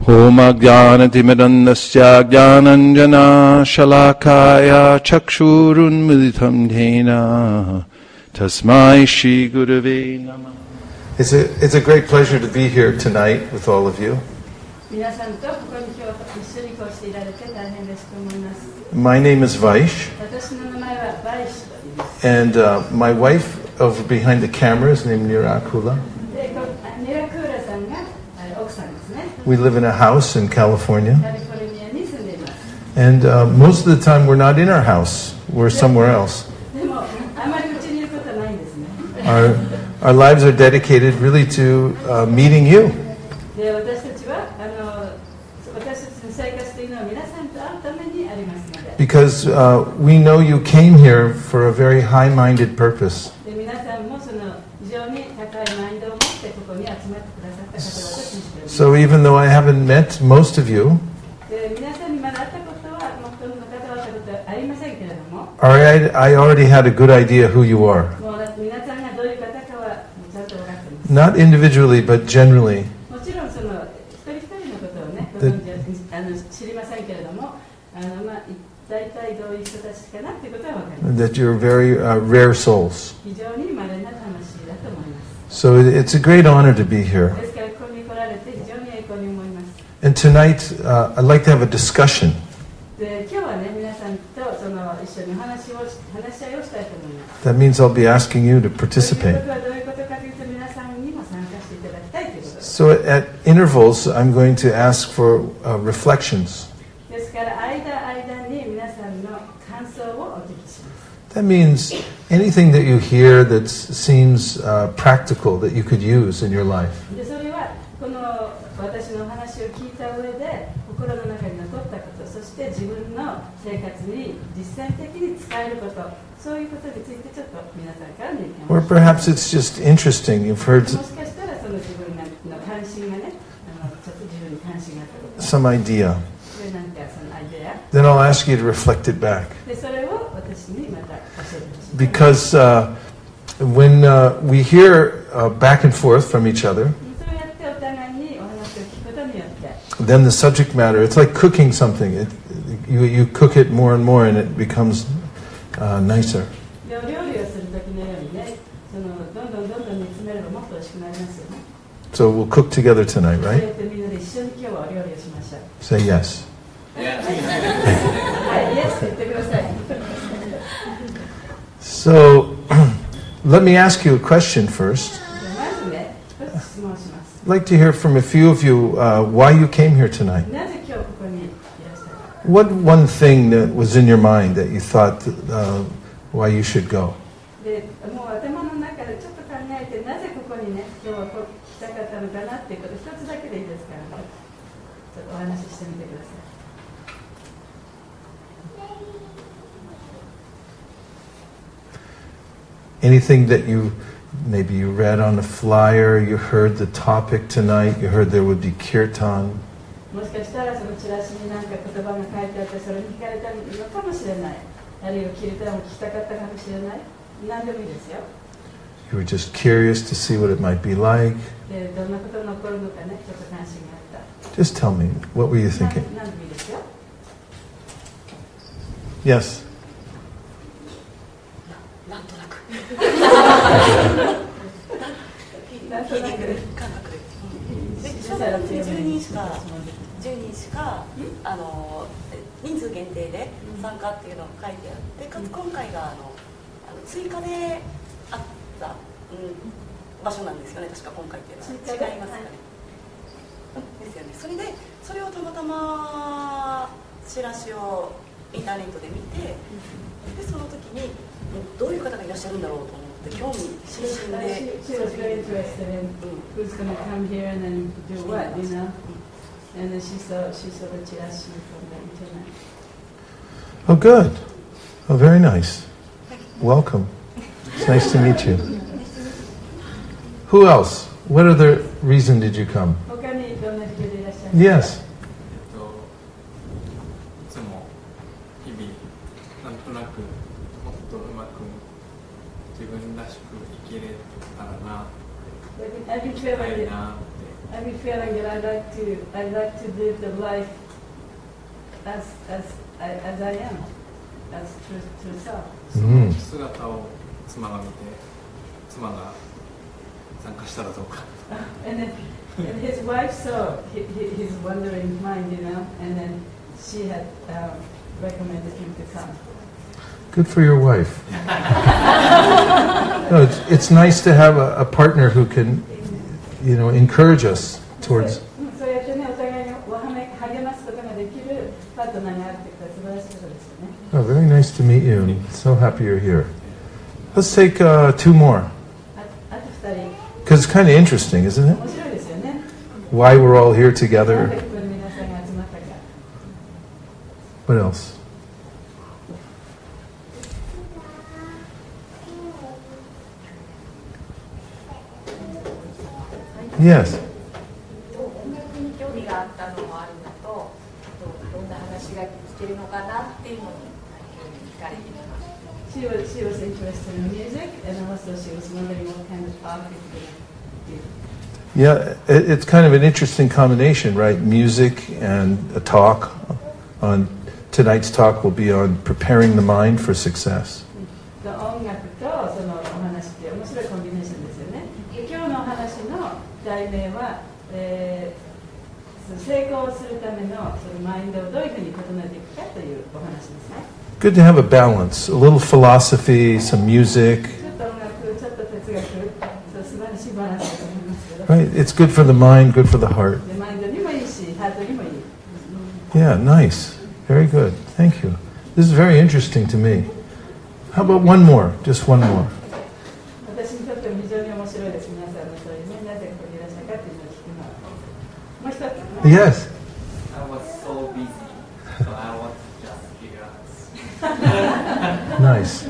Homagyanatimirandasya Gyananjana Shalakaya Chakshurunmilitam Dhena Tasmai Shri Gurave Namah. It's a great pleasure to be here tonight with all of you. My name is Vaish, and my wife over behind the camera is named Nirakula. We live in a house in California, and most of the time we're not in our house, we're somewhere else. Our lives are dedicated really to meeting you. Because we know you came here for a very high-minded purpose. So even though I haven't met most of you, I already had a good idea who you are. Not individually, but generally. That you're very rare souls. So it's a great honor to be here. And tonight, I'd like to have a discussion. That means I'll be asking you to participate. So at intervals, I'm going to ask for reflections. That means anything that you hear that seems practical that you could use in your life. Or perhaps it's just interesting. You've heard some idea. Then I'll ask you to reflect it back. Because when we hear back and forth from each other, then the subject matter, it's like cooking something. You cook it more and more and it becomes nicer. So we'll cook together tonight, right? Say yes. So, let me ask you a question first. I'd like to hear from a few of you why you came here tonight. What one thing that was in your mind that you thought why you should go? Anything that maybe you read on the flyer, you heard the topic tonight, you heard there would be kirtan. You were just curious to see what it might be like. Just tell me, what were you thinking? Yes. 10人しか人数限定で参加っていうのが書いてあって、かつ今回が追加であった、場所なんですよね。確か今回っていうのは違いますかね。ですよね。それをたまたまチラシをインターネットで見て、でその時にどういう方がいらっしゃるんだろうと思って興味津々で。And then she saw the chirashi from the internet. Oh, good. Oh, very nice. Welcome. It's nice to meet you. Who else? What other reason did you come? Yes. いつも日々なんとなくもっとうまく自分らしく生きれたらなって。 I've been feeling that I'd like to live the life as I am, as true self. その姿を妻が見て、妻が参加したらどうか。 And his wife saw his wandering mind, and then she had recommended him to come. Good for your wife. No, it's nice to have a partner who can, encourage us towards. Oh, very nice to meet you. I'm so happy you're here. Let's take 2 more. Because it's kind of interesting, isn't it? Why we're all here together. What else? Yes. She was interested in music, and also she was wondering what kind of art it would do. Yeah, it's kind of an interesting combination, right? Music and a talk. Tonight's talk will be on preparing the mind for success. 音楽とそのお話って面白いコンビネーションですよね。今日のお話の題名は、成功するためのそのマインドをどういうふうに整えていくかというお話ですね。 Good to have a balance, a little philosophy, some music. ちょっと音楽、ちょっと哲学、素晴らしいバランスだと思いますけど。 Right? It's good for the mind, good for the heart. マインドにもいいし、ハートにもいい。 Yeah, nice. Very good. Thank you. This is very interesting to me. How about one more? Just one more. 私にとっても非常に面白いです。皆さんのそういうね、なぜここにいらっしゃるかというのを聞くのは。もう一つ。 Yes. I was so busy, so I want to just relax. Nice.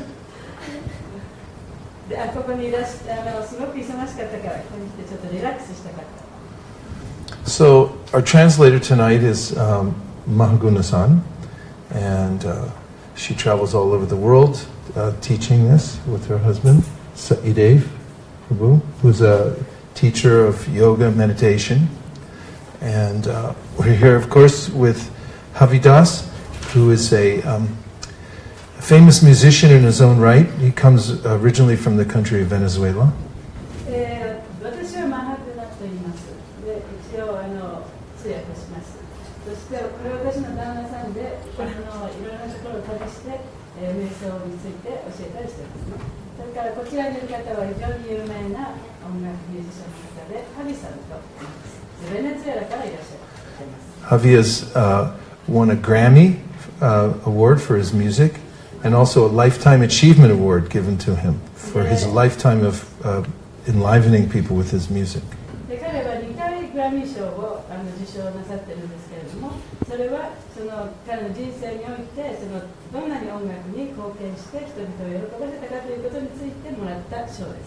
で、ここにいらしすごく忙しかったから、ここに来てちょっとリラックスしたかった。 So our translator tonight is Mahaguna-san, and she travels all over the world teaching this with her husband, Saidev Prabhu, who's a teacher of yoga meditation. And we're here, of course, with Havidas, who is a famous musician in his own right. He comes originally from the country of Venezuela. 私はマハグナと言います。で、一応通訳します。そしてこれは私の旦那さんで、いろんなところを旅して、瞑想について教えたりしていますね。それからこちらにいる方は非常に有名な音楽ミュージシャンの方で、ハビさんと言います。ベネズエラからいらっしゃいます。 Javi has won a Grammy award for his music, and also a Lifetime Achievement Award given to him for his lifetime of enlivening people with his music. で彼は2回グラミー賞を受賞なさってるんですけれども、それはその彼の人生においてどんなに音楽に貢献して人々を喜ばせたかということについてもらった賞です。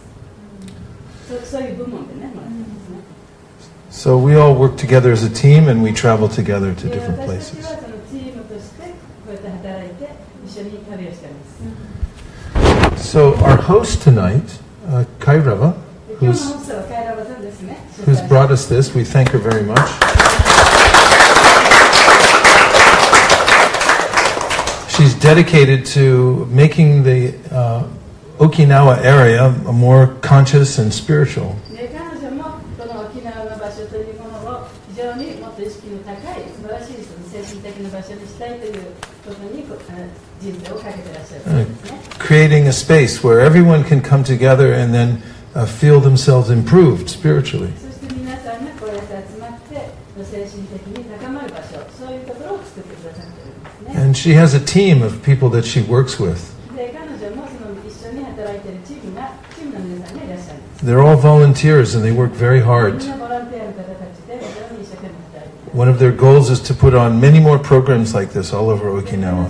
そういう部門でね、もらったんですね。 So we all work together as a team, and we travel together to different places. So our host tonight, Kairava, who's brought us this, we thank her very much. She's dedicated to making the Okinawa area more conscious and spiritual. Creating a space where everyone can come together and then feel themselves improved spiritually. And she has a team of people that she works with. They're all volunteers and they work very hard. One of their goals is to put on many more programs like this all over Okinawa.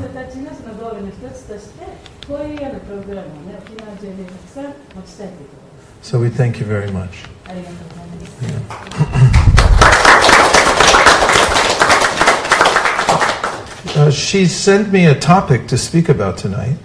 So we thank you very much. She sent me a topic to speak about tonight.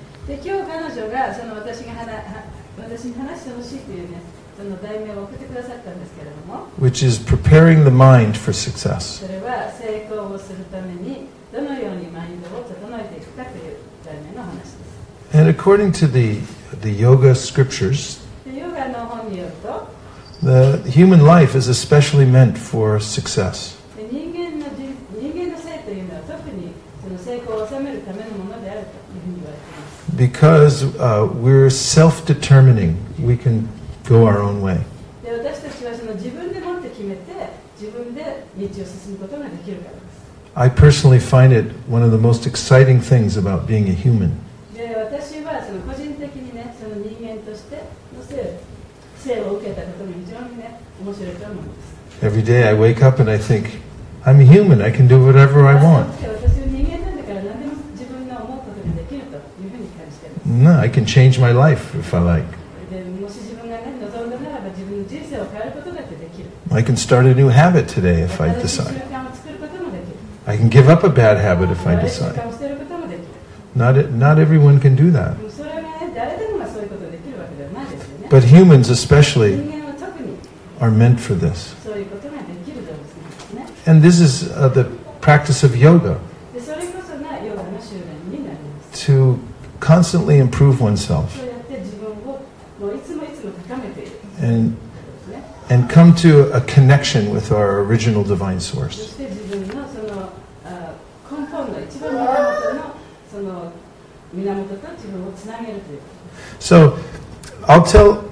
which is preparing the mind for success. それは成功をするためにどのようにマインドを整えていくかという題名の話です。 And according to the yoga scriptures, でヨガの本によると、 the human life is especially meant for success. で人間の生というのは特にその成功を収めるためのものであるというふうに言われています。 Because we're self-determining, we can go our own way. で私たちはその自分でもって決めて自分で道を進むことができるからです。 I personally find it one of the most exciting things about being a human. で私はその個人的にね、その人間としての生を受けたことが非常にね、面白いと思うんです。 Every day I wake up and I think, I'm a human, I can do whatever I want. 私は人間なんだから何でも自分の思うことができるというふうに感じています。 No, I can change my life if I like. でもし自分がね、望んだならば自分の人生を変えることだってできる。 I can start a new habit today if I 新しい習 decide. 慣を作ることもできる。 I can give up a bad habit if I 悪い習 decide. 慣を捨てることもできる。 Not everyone can do that. でもそれがね、誰でもがそういうことができるわけではないですよね。 But humans especially 人間は特に are meant for this. そういうことができる動物なんですね。 And this is the practice of yoga, でそれこそがヨガの修練になります。 to constantly improve oneself そうやって自分をもういつも高めている。 and ですね。 and come to a connection with our original divine そ source. して自分のその根本の一番源のその源と自分をつなげるという。 So I'll tell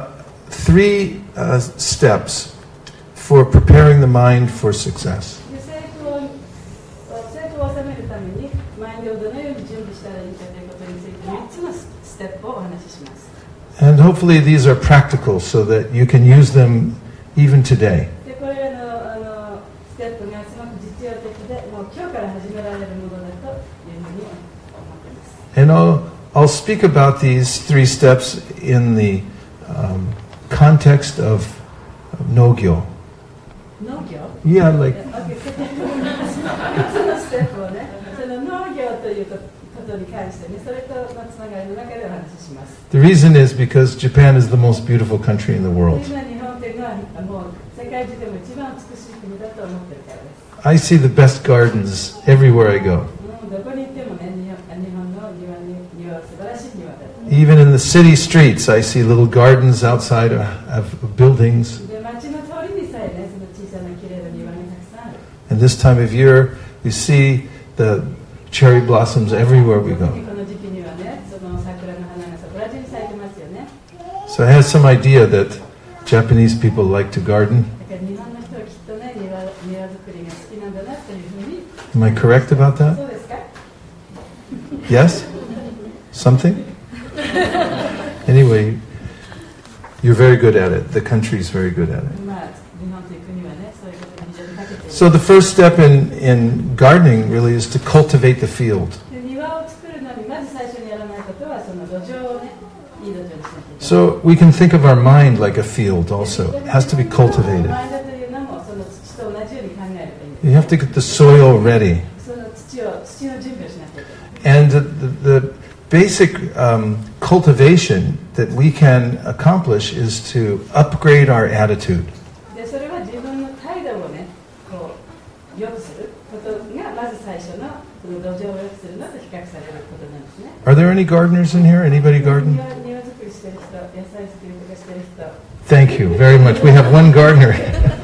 3 steps for preparing the mind for success. で成功を収めるためにマインドをどのように準備したらいいかということについて3つのステップをお話しします。 And hopefully these are practical so that you can use them even today. でこれらのステップがすごく実用的で、もう今日から始められるものだというふうに思っています。 And I'll speak about these 3 steps in the context of Nogyo. 農業 Yeah, like 3つのステップをね、その農業ということに関してね、それとのつながりの中でお話しします。 the reason is because Japan is the most beautiful country in the world. 今日本というのはもう世界中でも一番美しい国だと思ってるからです。 I see the best gardens everywhere I go. どこに行ってもね、日本の庭は素晴らしい庭だと。 Even in the city streets, I see little gardens outside of buildings. で、街の通りにさえね、その小さな綺麗な庭がたくさんある。 And this time of year, you see the cherry blossoms everywhere we go. この時期にはね、その桜の花がそこら中に咲いてますよね。 So I had some idea that Japanese people like to garden. だから日本の人はきっとね、庭作りが好きなんだなというふうに。 Am I correct about そ that? うですか？ Yes? Something? Anyway, you're very good at it. The country's very good at it. まあ、日本という国はね、そういうことに非常に長けている。 So the first step in gardening really is to cultivate the field. で庭を作るのにまず最初にやらないことはその土壌をね、いい土壌にしなきゃいけない。 So we can think of our mind like a field also. It has to be cultivated. マインドというのもその土と同じように考えればいいんです。 You have to get the soil ready. その土の準備をしなきゃいけない。 And the basic cultivation that we can accomplish is to upgrade our attitude. でそれは自分の態度をね、こう良くすることがまず最初のその土壌を良くするのと比較されることなんですね。 Are there any gardeners in here? Anybody garden? 庭作りしてる人、野菜作りとかしてる人。 Thank you very much. We have one gardener.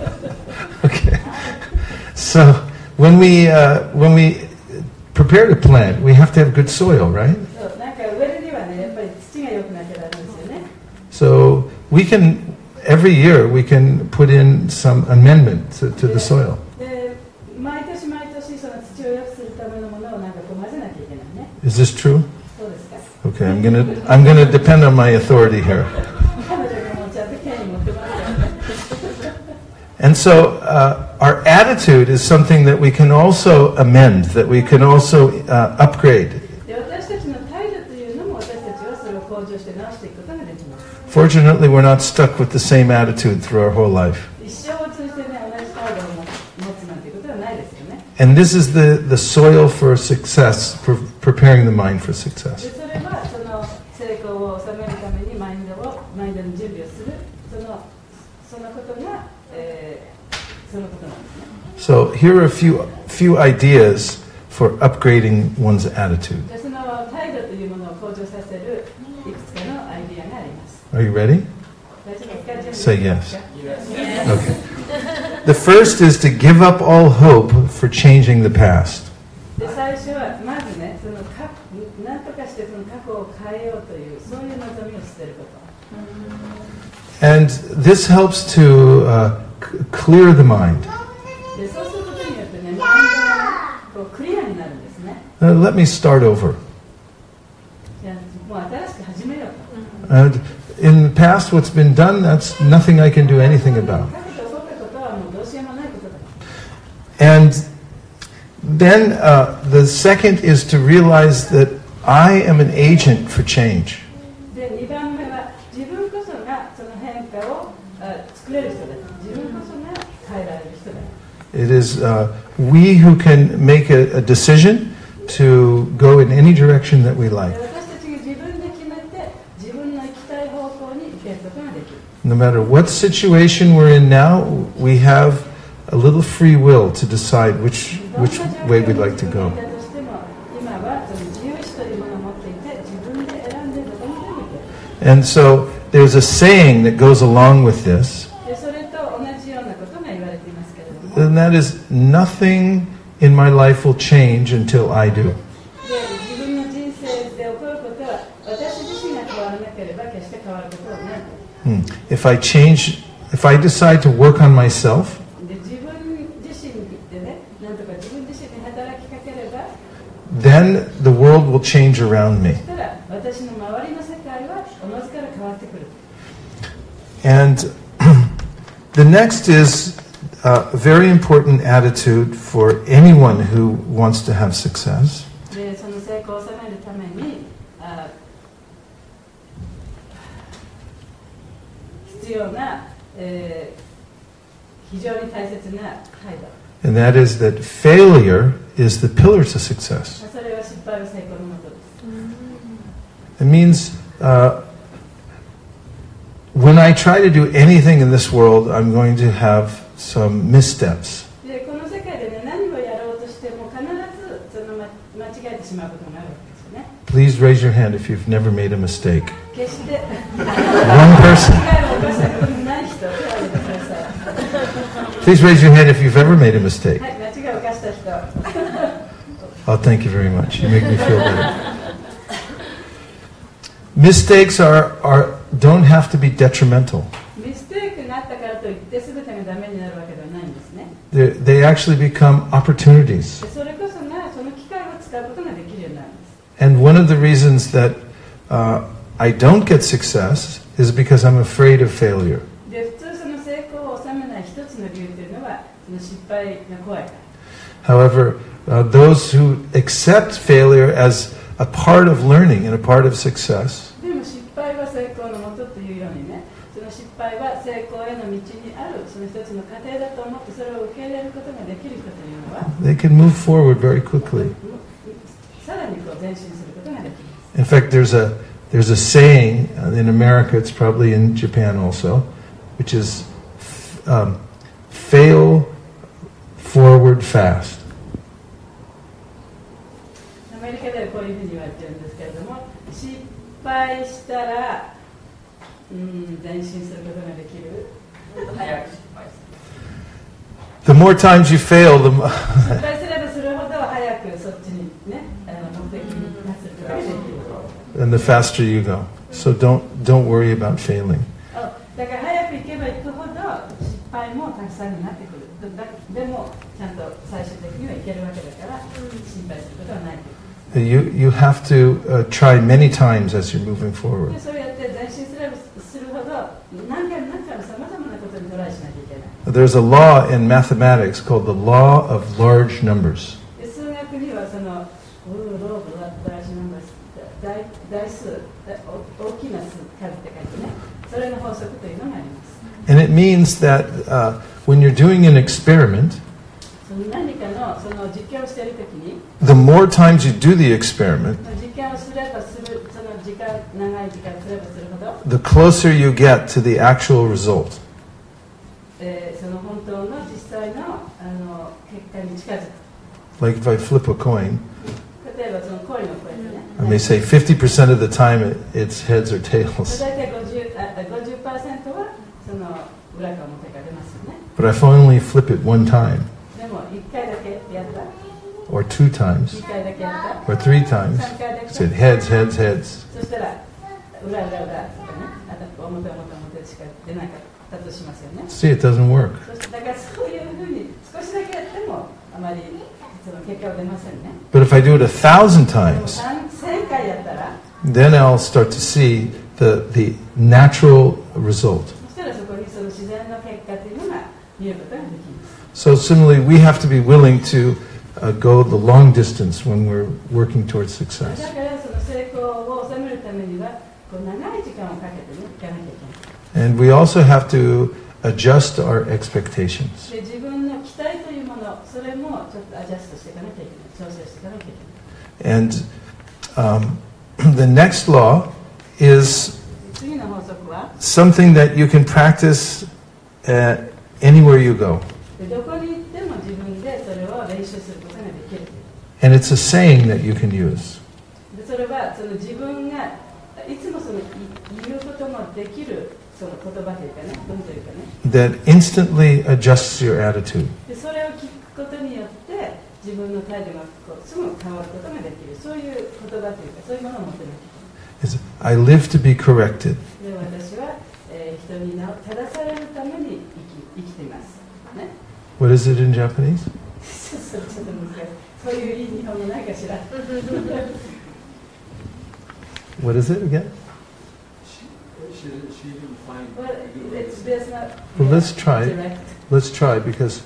Okay. So when we prepare to plant, we have to have good soil, right? そうなんか植えるにはね、やっぱり土が良くなきゃダメですよね。 So we can every year we can put in some amendment to the soil. で毎年その土を良くするためのものをなんかこう混ぜなきゃいけないね。 Is this true? そうですか。 Okay, I'm gonna depend on my authority here. 彼女がもうちゃんと権威持ってますからね。 And so our attitude is something that we can also amend, that we can also upgrade. で私たちの態度というのも私たちはそれを向上して直していくことができます。 Fortunately, we're not stuck with the same attitude through our whole life. 一生を通じてね、同じ態度を持つなんていうことはないですよね。 And this is the soil for success, for preparing the mind for で success. それはその成功を収めるためにマインドの準備をするそのことが、 So here are a few ideas for upgrading one's attitude. でその態度というものを向上させるいくつかのアイディアがあります。 Are you ready? 大丈夫ですか？ Say yes. Okay. The first is to give up all hope for changing the past. で最初はまずね、その何とかしてその過去を変えようというそういう望みを捨てること。 And this helps to clear the mind. でそうすることによってね、マインドがこうクリアになるんですね。 Let me start over. じゃあもう新しく始めようと。 And in the past, what's been done, that's nothing I can do anything about. 過去で起こったことはもうどうしようもないことだ。 And then the second is to realize that I am an agent for change. で2番目は自分こそがその変化を作れる人だ。自分こそが変えられる人だ。 It is we who can make a decision to go in any direction that we like. 私たちが自分で決めて自分の行きたい方向に行けることができる。 No matter what situation we're in now, we have a little free will to decide which way we'd like to go. としても今はその自由意志というものを持っていて自分で選んでどこにでも行ける。 And so there's a saying that goes along with this, でそれと同じようなことが言われていますけれども。 and that is nothing in my life will change until I do. で自分の人生で起こることは私自身が変わらなければ決して変わることはない。 If I decide to work on myself, で自分自身でね、なんとか自分自身に働きかければ、 then the world will change around me. そしたら私の周りの世界はおのずから変わってくる。 And the next is a very important attitude for anyone who wants to have success. でその成功を収めるために必要な、非常に大切な態度。 And that is that failure is the pillar to success. それは失敗は成功のもとです。 It means when I try to do anything in this world, I'm going to have some missteps. でこの世界でね、何をやろうとしても必ずその間違えてしまうことがあるわけですよね。 Please raise your hand if you've never made a mistake. 決して One person. 間違いを犯したことのない人を挙げてください。 Please raise your hand if you've ever made a mistake. はい、間違いを犯した人。 Oh, thank you very much. You make me feel better. Mistakes don't have to be detrimental. ミステイクがあったからといって全てがダメになるわけではないんですね。 They actually become opportunities. でそれこそがその機会を使うことができるようになるんです。 And one of the reasons that I don't get success is because I'm afraid of failure. で普通その成功を収めない一つの理由というのはその失敗が怖いから。 However, those who accept failure as a part of learning and a part of success, でも失敗は成功のもとというようにね、その失敗は成功への道にあるその一つの過程だと思ってそれを受け入れることができる人というのは they can move forward very quickly. さらにこう前進することができます。 In fact, there's a saying in America, it's probably in Japan also, which is fail forward fast. アメリカではこういうふうに言われてるんですけれども、失敗したら、前進することができる。 早く失敗す The more times you fail, the more 失敗すればするほど早くそっちにね、目的に達することができる。 and the faster you go. So don't worry about failing. だから早く行けば行くほど失敗もたくさんになってくる。でもちゃんと最終的には行けるわけだから心配することはない。 You have to try many times as you're moving forward. でそうやって前進するほど何回もさまざまなことにトライしなきゃいけない。 There's a law in mathematics called the law of large numbers. で数学にはその大数大きな数数って書いてね、それの法則というのがあります。 And it means that when you're doing an experiment, 何かのその実験をしているときに the more times you do the experiment, 実験をすればするその長い時間すればするほど the closer you get to the actual result. その本当の実際の結果に近づく。 Like if I flip a coin, 例えばそのコインをこうやってね。 I may say 50% of the time it's heads or tails. 大体 50% はその裏か表か出ますよね。 But if I only flip it one time, でも1回だけやった、 or 2 times, 2回だけやった、 or 3 times, 3回だけ。 I said heads, heads, heads. そしたら裏裏裏とかね、あと表表表しか出なかったとしますよね。 See, it doesn't work. そしてだからそういうふうに少しだけやってもあまりその結果は出ませんね。 But if I do it 1,000 でも times, 1000回やったら、 then I'll start to see the natural result. そしたらそこにその自然の結果というのが見ることができます。 So similarly, we have to be willing to go the long distance when we're working towards だ success. からその成功を収めるためにはこう長い時間をかけてね、いかなきゃいけない。 And we also have to adjust our expectations. で自分の期待というもの、それもちょっとアジャストしていかなきゃいけない、調整していかなきゃいけない。 And the next law is 次の法則は、 something that you can practice anywhere you go. でどこに行っても自分でそれを練習することができる。 And it's a saying that you can use. でそれはその自分がいつもその言うこともできるその言葉というかね、文というかね。 That instantly adjusts your attitude. でそれを聞くことによって自分の態度がこうすぐ変わることができる。そういう言葉というかそういうものを持ってなきゃいけない。 It's, I live to be corrected. で私は、人に正されるために生きています。ね。 What is it in Japanese? ちょっと難しい。そういういい日本語ないかしら。 What is it again? She didn't find Well, there's not. Well, let's try it. Direct. Let's try because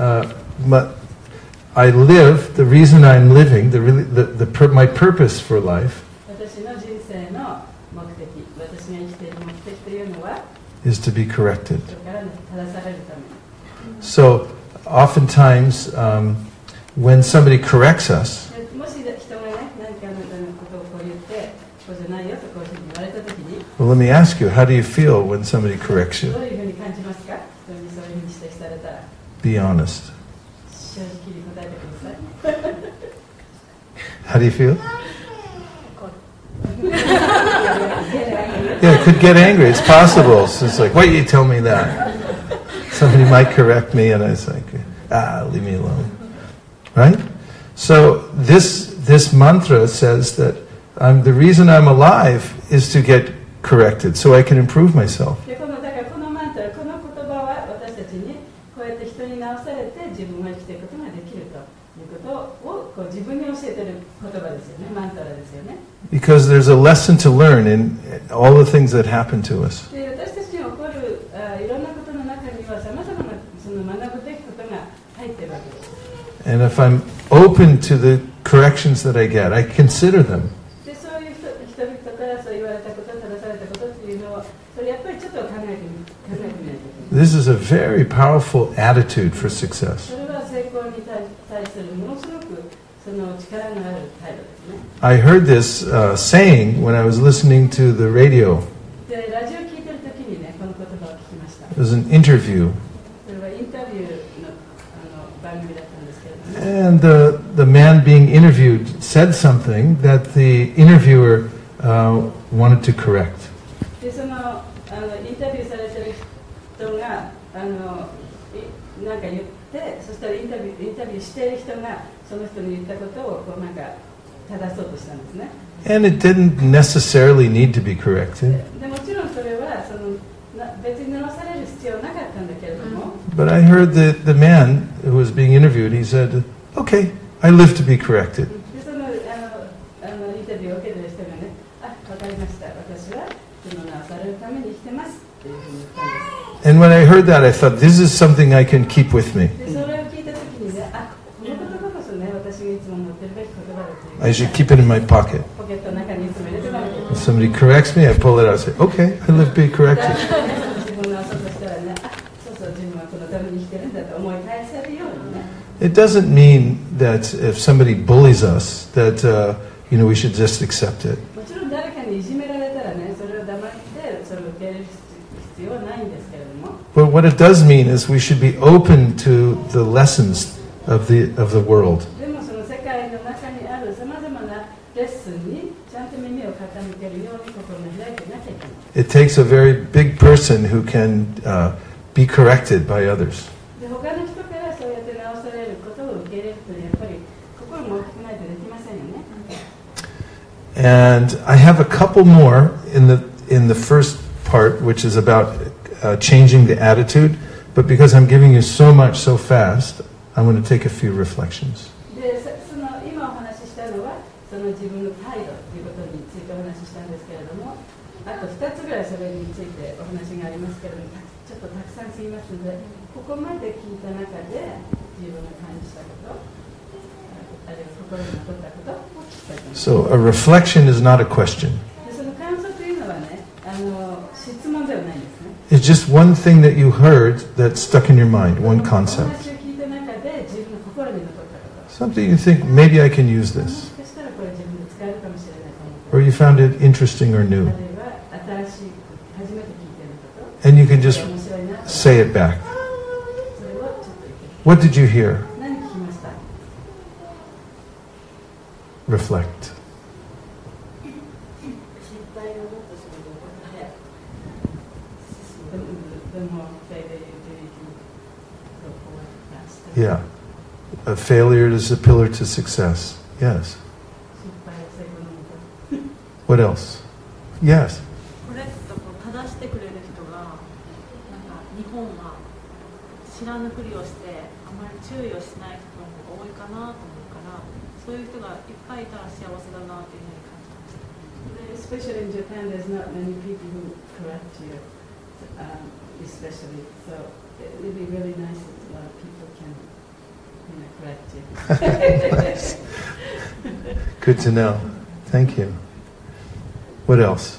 I live. The reason I'm living, my purpose for life 私の人生の目的、私が生きている目的というのは、 is to be corrected. それから正されるために。 So, oftentimes, when somebody corrects us, でもし人がね、何かのことをこう言って、こうじゃないよとこういうふうに言われたときに、 well, let me ask you, how do you feel when somebody corrects ど you? ういうふうに感じますか？人にそういうふうに指摘されたら、 Be honest. 正直に答えてください。 How do you feel? Yeah, it could get angry. It's possible. So it's like, why you tell me that? Somebody might correct me, and I was like, leave me alone. Right? So this mantra says that the reason I'm alive is to get corrected, so I can improve myself. でだからこのマントラ、この言葉は私たちにこうやって人に直されて自分が生きていくことができるということをこう自分に教えている言葉ですよね、マントラですよね。 Because there's a lesson to learn in all the things that happen to us. で私たちに起こるいろんなことの中にはさまざまなその学ぶべきことが入っているわけです。 And if I'm open to the corrections that I get, I consider them. でそういう人々からそう言われたこと、正されたことっていうのをそれやっぱりちょっと考えてみないといけない。 This is a very powerful attitude for success. それは成功に対するものすごくその力のある態度ですね。 I heard this saying when I was listening to the radio. でラジオ聞いてる時にねこの言葉を聞きました。 It was an interview. それはインタビューの番組だったんですけれども、ね。 And the man being interviewed said something that the interviewer wanted to correct. でそのインタビューされてる人がなんか言ってそしたらインタビューしている人がその人の言ったことをこうなんか正そうとしたんですね。 And it didn't necessarily need to be corrected. でもちろんそれはその別に直される必要なかったんだけれども、 But I heard the man who was being interviewed, he said, okay, I live to be corrected. でそのインタビューを受けてる人がね、わかりました、私はその直されるために生きてますっていうふうに言ったんです。 And when I heard that, I thought, this is something I can keep with me. でそれを聞いたときにね、この言葉こそね、私がいつも持ってるべき言葉だという。 I should keep it in my pocket. ポケットの中にいつも入れておかなきゃいけない。 If somebody corrects me, I pull it out and say, okay, I live to be corrected. 自分の遊ぶとしたらね、そうそう自分はこのために生きてるんだと思い返せるようにね。 It doesn't mean that if somebody bullies us, that we should just accept it. もちろん誰かにいじめられたらね、それを黙ってそれを受け入れる必要はないんですけれども。 But what it does mean is we should be open to the lessons of the world. でもその世界の中にあるさまざまなレッスンにちゃんと耳を傾けるように心が開いてなきゃいけない。 It takes a very big person who can be corrected by others. で他の人からそうやって直されることを受け入れるとやっぱり心も大きくないとできませんよね。 And I have a couple more in the first part, which is about changing the attitude. But because I'm giving you so much so fast, I'm going to take a few reflections. でその今お話ししたのはその自分の態度ということについてお話ししたんですけれども、あと2つぐらいそれについてお話がありますけれども、ちょっとたくさんすぎますので、ここまで聞いた中で自分が感じたこと、あるいは心に残ったことを聞きたいと思います。 So a reflection is not a question. でその感想というのはね、質問ではないんですね。 It's just one thing that you heard that stuck in your mind, one concept. お話を聞いた中で自分の心に残ったこと。 Something you think, maybe I can use this. もしかしたらこれ自分で使えるかもしれないと思って。 Or you found it interesting or new. あるいは新しい初めて聞いていること。 And you can just 面白いなと。 say it back. それをちょっと言って。 What did you hear? 何聞きました？ Reflect. 失敗をもっとするのが早く The more failure you do, you can go forward faster. Yeah. A failure is a pillar to success. Yes. 失敗を防ぐのも。 What else? Yes. これとこう正してくれる人がなんか日本は知らぬふりをしてあまり注意をしない人の方が多いかなと思うからそういう人がいっぱいいたら幸せだなというふうに感じました。 Especially in Japan, there's not many people who correct you, especially. So it would be really nice if a lot of people can, correct you. Good to know. Thank you. What else?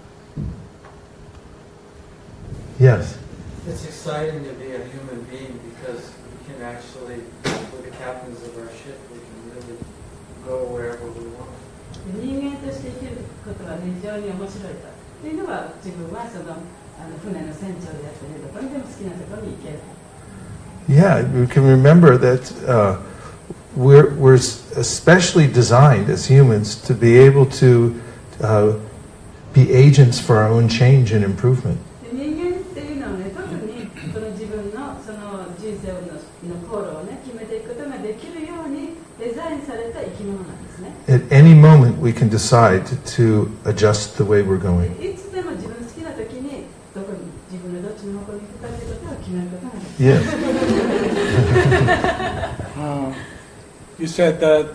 Yes. It's exciting to be a human being because we can actually, with the captains of our ship, we can really go wherever we want. 人間として生きることは、ね、非常に面白いと。というのは自分はその船の船長であってね、どこにでも好きなところに行ける。 Yeah, we can remember that we're especially designed as humans to be able to be agents for our own change and improvement. 人間っていうのはね、特にその自分のその人生の航路をね決めていくことができるようにデザインされた生き物なんですね。 At any moment, we can decide to adjust the way we're going. いつでも自分の好きな時にどこに自分のどっちの方向に行くかということを決めることができる。 Yes. You said that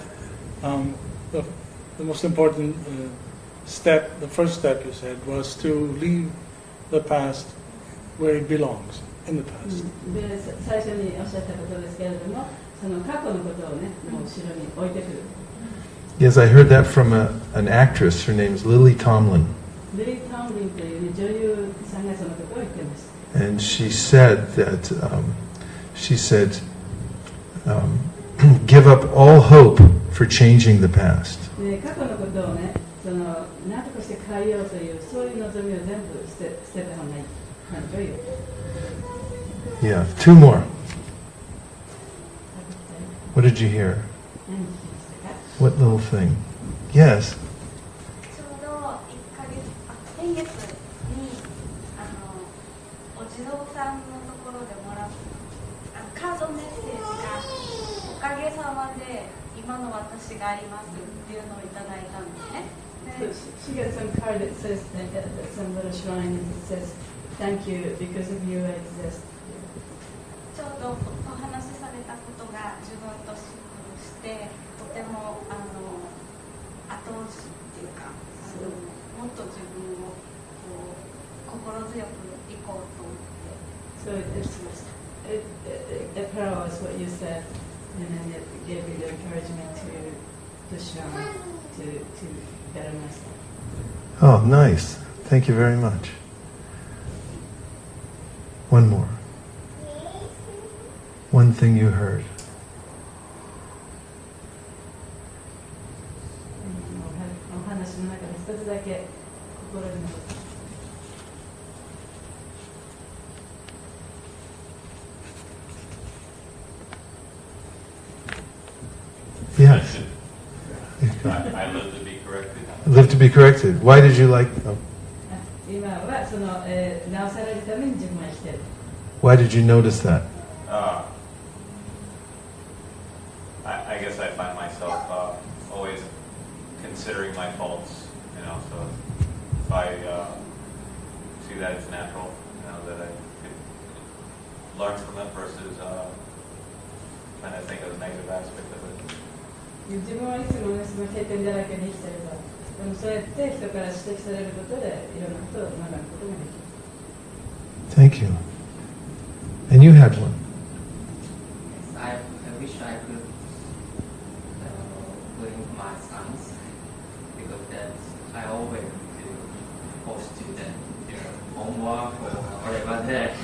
the most important step, the first step you said, was to leave the past where it belongs, in the past. で、最初におっしゃったことですけれども、その過去のことをね、もう後ろに置いてくる。 Yes, I heard that from an actress. Her name's Lily Tomlin. リリー・トムリンという、ね、女優さんがそのことを言ってました。 And she said that, give up all hope for changing the past. で、過去のことをね、その何とかして変えようというそういう望みを全部捨てた方がいい。なんという。 Yeah, two more. What did you hear? 何聞きましたか？ What little thing? Yes. ちょうど先月にお地蔵さんのところでもらったカードメッセージがおかげさまで今の私がありますっていうのをいただいたんですね。 So she got some card that says some little shrine that says thank you because of you I exist. ちょうどお話しされたことが自分としてとても後押しっていうかもっと自分を心強くいこうと思って。 So it parallels what you said, and then it gave you the encouragement to shine, to better myself. Oh, nice. Thank you very much. One more. One thing you heard. お話の中で一つだけ心に残った。 Yes. I live to be corrected. Live to be corrected. Why did you like? Oh. 今はその、直されるために自分は生きてる。 Why did you notice that? I guess I find myself always considering my faults, you know, so if I see that it's natural, you know, that I could learn from it versus trying to think of the negative aspect of it. 自分はいつもね、その経験だらけに生きてるから、でもそうやって人から指摘されることでいろんなことを学ぶことができる。 Thank you. And you had one. I wish I could bring my sons, because that's I always do post to them their homework or whatever there.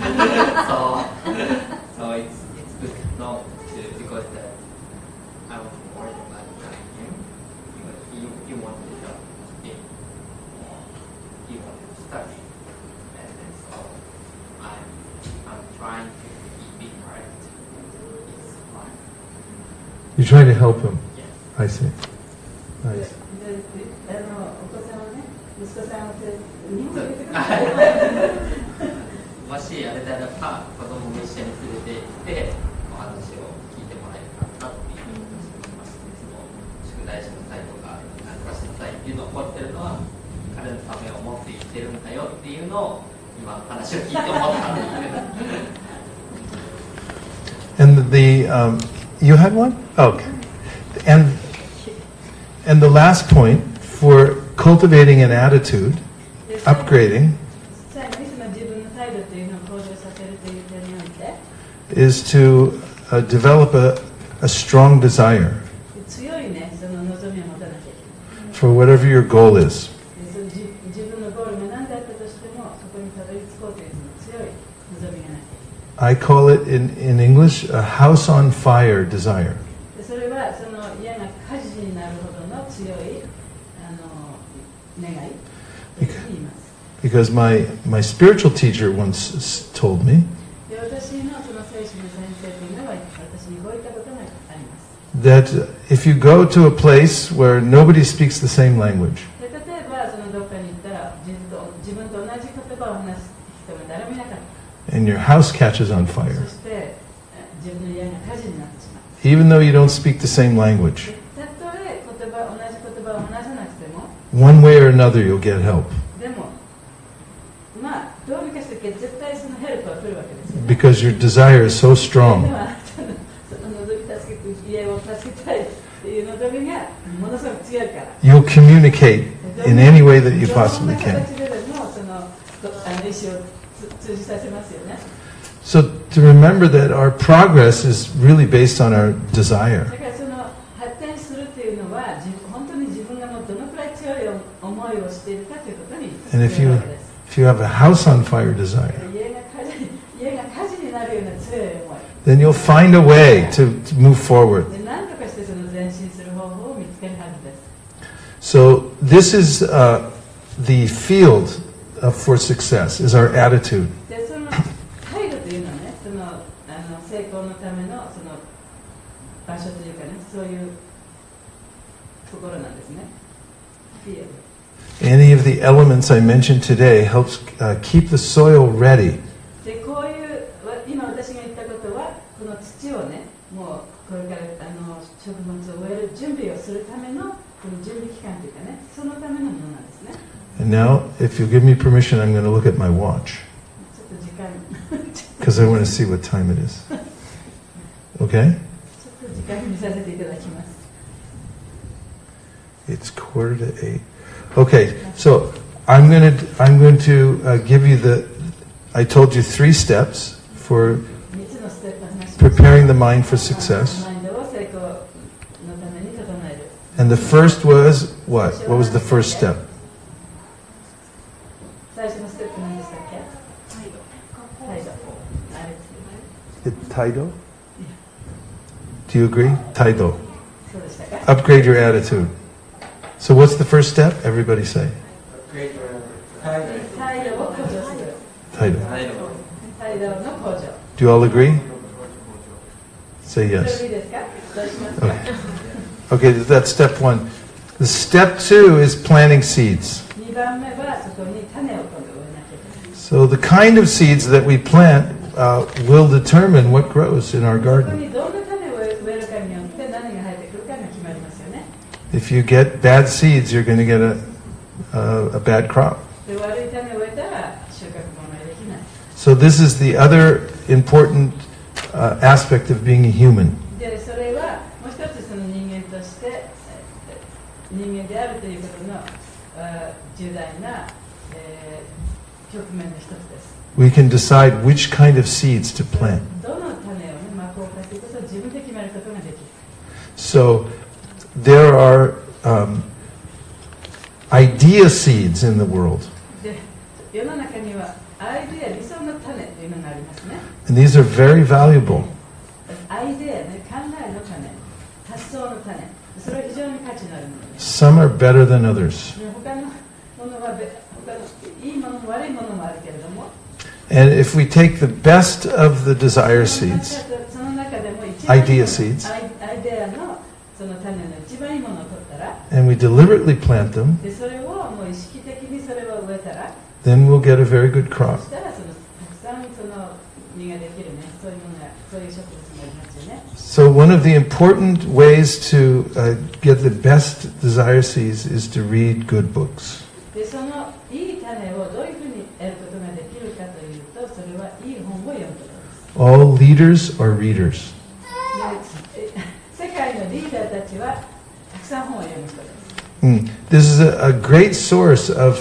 so it's good not to, because that I was worried about him, because he wanted to help me, he wanted to study, and then so I'm trying to be correct. It's fine. You try to help him. Yes. I see. Nice. お子さんはね、息子さんを日本に行ってもしやれたらば子供も一緒に連れて行ってお話を聞いてもらえるかなというふうに思います。いつも宿題しなさいとか何かしなさいっていうのを怒ってるのは彼のためを思って生きてるんだよっていうのを今話を聞いて思ったんです。 And you had one? Okay. And the last point for cultivating an attitude, upgrading, is to develop a strong desire for whatever your goal is. I call it in English a house on fire desire. Because my spiritual teacher once told me that if you go to a place where nobody speaks the same language, and your house catches on fire, even though you don't speak the same language, one way or another you'll get help. Because your desire is so strong. You'll communicate in any way that you possibly can. So to remember that our progress is really based on our desire. And if you have a house on fire desire, then you'll find a way to move forward. So this is the field for success, is our attitude. Any of the elements I mentioned today helps keep the soil ready. And now, if you'll give me permission, I'm going to look at my watch. Because I want to see what time it is. Okay? It's 7:45. Okay, so I'm going to give you I told you 3 steps for preparing the mind for success. And the first was what? What was the first step? Taido? Do you agree? Taido. Upgrade your attitude. So what's the first step? Everybody say. Upgrade your attitude. Taido. Do you all agree? Say yes. Okay. Okay, that's step 1. The step 2 is planting seeds. 2番目はそこに種を今度植えなきゃいけない。 So the kind of seeds that we plant will determine what grows in our そこ garden. にどんな種を植えるかによって何が生えてくるかが決まりますよね。 If you get bad seeds, you're going to get a bad crop. で悪い種を植えたら収穫もできない。 So this is the other important aspect of being a human. でそれはもう一つその人間として人間であるということの重大な、局面の一つです。 We can decide which kind of seeds to plant. どの種をねまこうかということを自分で決めることができる。 So there are idea seeds in the world. で世の中にはアイデア理想の種というのがありますね。 And these are very valuable. アイデアね考えの種、発想の種、それは非常に価値のあるものです。 Some are better than others. 他のものは他のいいものも悪いものもあるけれども。 And if we take the best of the desire seeds, その中でも一番 idea seeds, アイデアのその種の一番いいものを取ったら、 and we deliberately plant them, でそれをもう意識的にそれを植えたら、 then we'll get a very good crop. そしたらそのたくさんその実ができるね、そういうものやそういう植物もありますよね。 So one of the important ways to get the best desire seeds is to read good books. でそのいい種をどういうふうに得ることができるかというと、それはいい本を読むことです。 All leaders are readers. で世界のリーダーたちはたくさん本を読む人です。 This is a great source of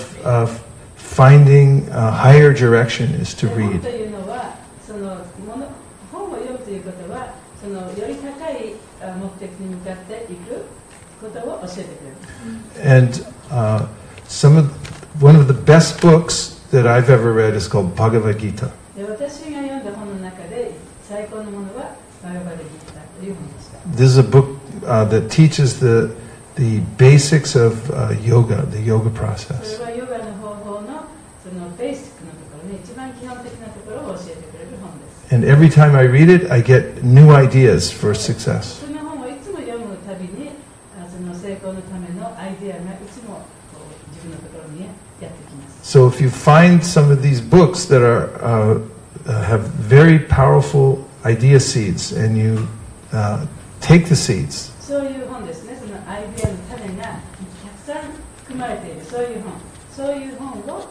finding a higher direction is to 本 read. というのはその本を読むということはそのより高い目的に向かっていくことを教えてくれる。 And one of the best books that I've ever read is called Bhagavad Gita. で私が読んだ本の中で最高のものはバガバダギータという本でした。 This is a book that teaches the basics of yoga, the yoga そ process. れはヨガの方法のそのベーシックなところね、一番基本的なところを教えてくれる本です。 And every time I read it, I get new ideas for success. その本をいつも読むたびにその成功のためのアイデアがいつも自分のところにやってきます。 So if you find some of these books that have very powerful idea seeds, and you take the seeds, そういう本ですね。そのアイデアの種がたくさん含まれているそういう本を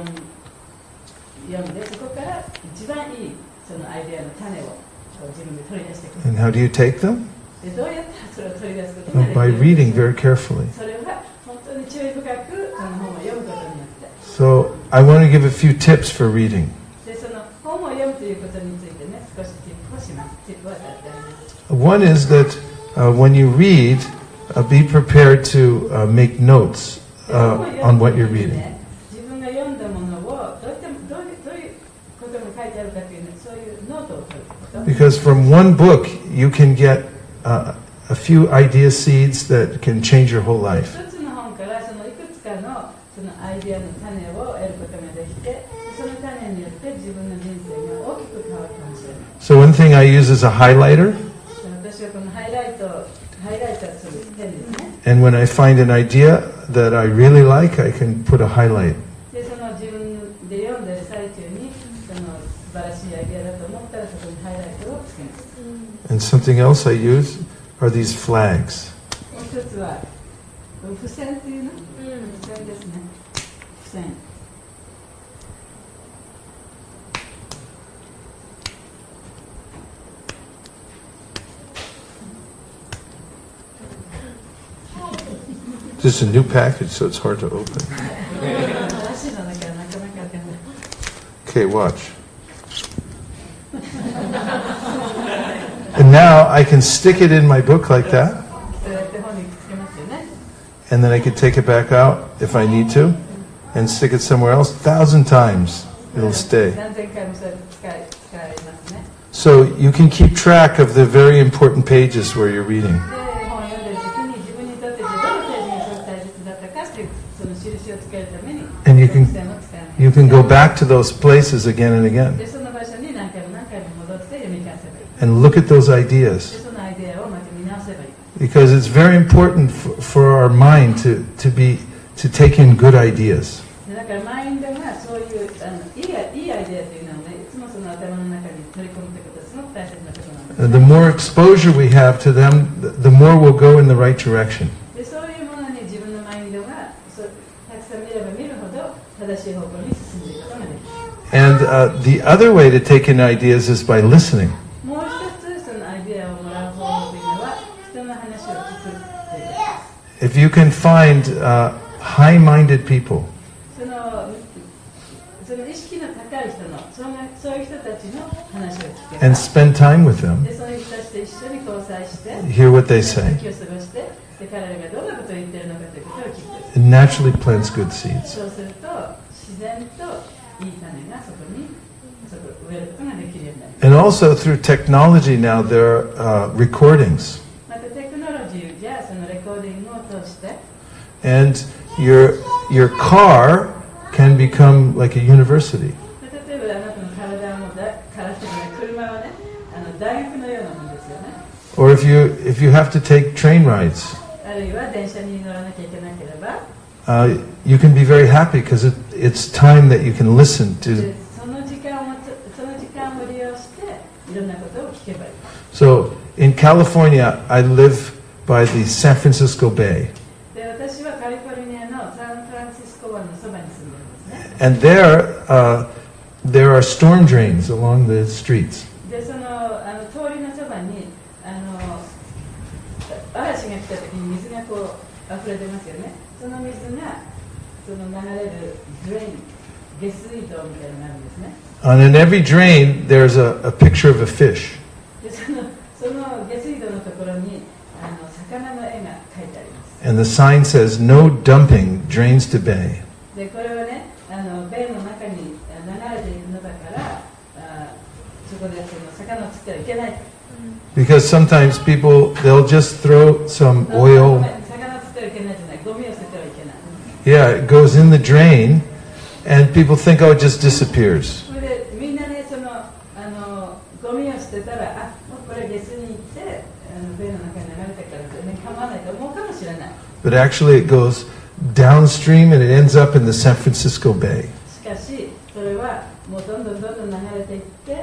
読んでそこから一番いいそのアイデアの種を自分で取り出してくる。 and how do you take them? でどうやってそれを取り出すことができる By reading very carefully. それは本当に注意深くその本を読むことによって。 So I want to give a few tips for reading. でその本を読むということについてね少しティップをします。ティップを与えてあります。 One is that when you read, be prepared to make notes on what you're reading. 自分が読んだものをどういうことが書いてあるかというそういうノートを取ること。 Because from one book, you can get a few idea seeds that can change your whole life. 一つの本からそのいくつかのそのアイデアの種を得ることができて、その種によって自分の人生が大きく変わるかもしれない。 So one thing I use is a highlighter. 私はこのハイライトするペンですね。 And when I find an idea that I really like, I can put a highlight. でその自分で読んでる最中にその素晴らしいアイデアだと思ったらそこにハイライトをつけます。 And something else I use are these flags. もう一つは付箋っていうの、付箋ですね。付箋。 This is a new package, so it's hard to open. 新しいのだからなかなか開けない。 Okay, watch. And now I can stick it in my book like that. そうやって本につけますよね。 And then I can take it back out if I need to and stick it somewhere else 1,000 times. It'll stay. 何千回もそれ使いますね。 So you can keep track of the very important pages where you're reading. で本を読んでる時に自分にとってどのページがすごく大切だったかっていうその印をつけるために And you 付箋を使います。 can go back to those places again and again でその場所に何回も戻って読み返せばいい。 and look at those で ideas. そのアイデアをまた見直せばいい。 Because it's very important for our mind to take in good ideas. だからマインドがそういういいアイデアというのをね、いつもその頭の中に取り込むということはすごく大切なことなんです。 The more exposure we have to them, the more we'll go in the right direction. でそういうものに自分のマインドがたくさん見れば見るほど正しい方向に進んでいくことができる。 And the other way to take in ideas is by listening. もう一つそのアイデアをもらう方法というのは人の話を聞くということです。 If you can find high-minded people, その意識の高い人のそういう人たちの話を聞け and spend time with them, でそういう人たちと一緒に交際して hear what they say, 時を過ごしてで彼らがどんなことを言っているのかということを聞く。 it naturally plants good seeds. そうすると自然といい種がそこに植えることができるようになります。 And also through technology now, there are recordings. またテクノロジーやそのレコーディングを通して And your car can become like a university. 例えばあなたの体も車はね大学のようなものですよね。 Or if you have to take train rides, あるいは電車に乗らなきゃいけなければ you can be very happy because it's time that you can listen to. その時間を利用していろんなことを聞けばいい。 So in California, I live by the San Francisco Bay. で私はカリフォルニアのサンフランシスコ湾のそばに住んでいますね。 And there are storm drains along the streets. でその通りのそばに嵐が来た時に水がこう溢れてますよね。その水がその流れるドレイン、下水道みたいなのがあるんですね。 And in every drain, there's a picture of a fish. でその下水道のところに魚の絵が描いてあります。 And the sign says, "No dumping drains to bay." でこれはね、ベイの中に流れているのだからそこでその魚を釣ってはいけない。 Because sometimes people, they'll just throw some oil. 魚を釣ってはいけないじゃない、ゴミを捨ててはいけない。 Yeah, it goes in the drain, and people think, oh, it just disappears. それでみんなね、ゴミを捨てたら、もうこれ下水に行ってベイの中に流れてから全然構わないと思うかもしれない。 But actually, it goes downstream, and it ends up in the San Francisco Bay. しかしそれはもうどんどん流れていって、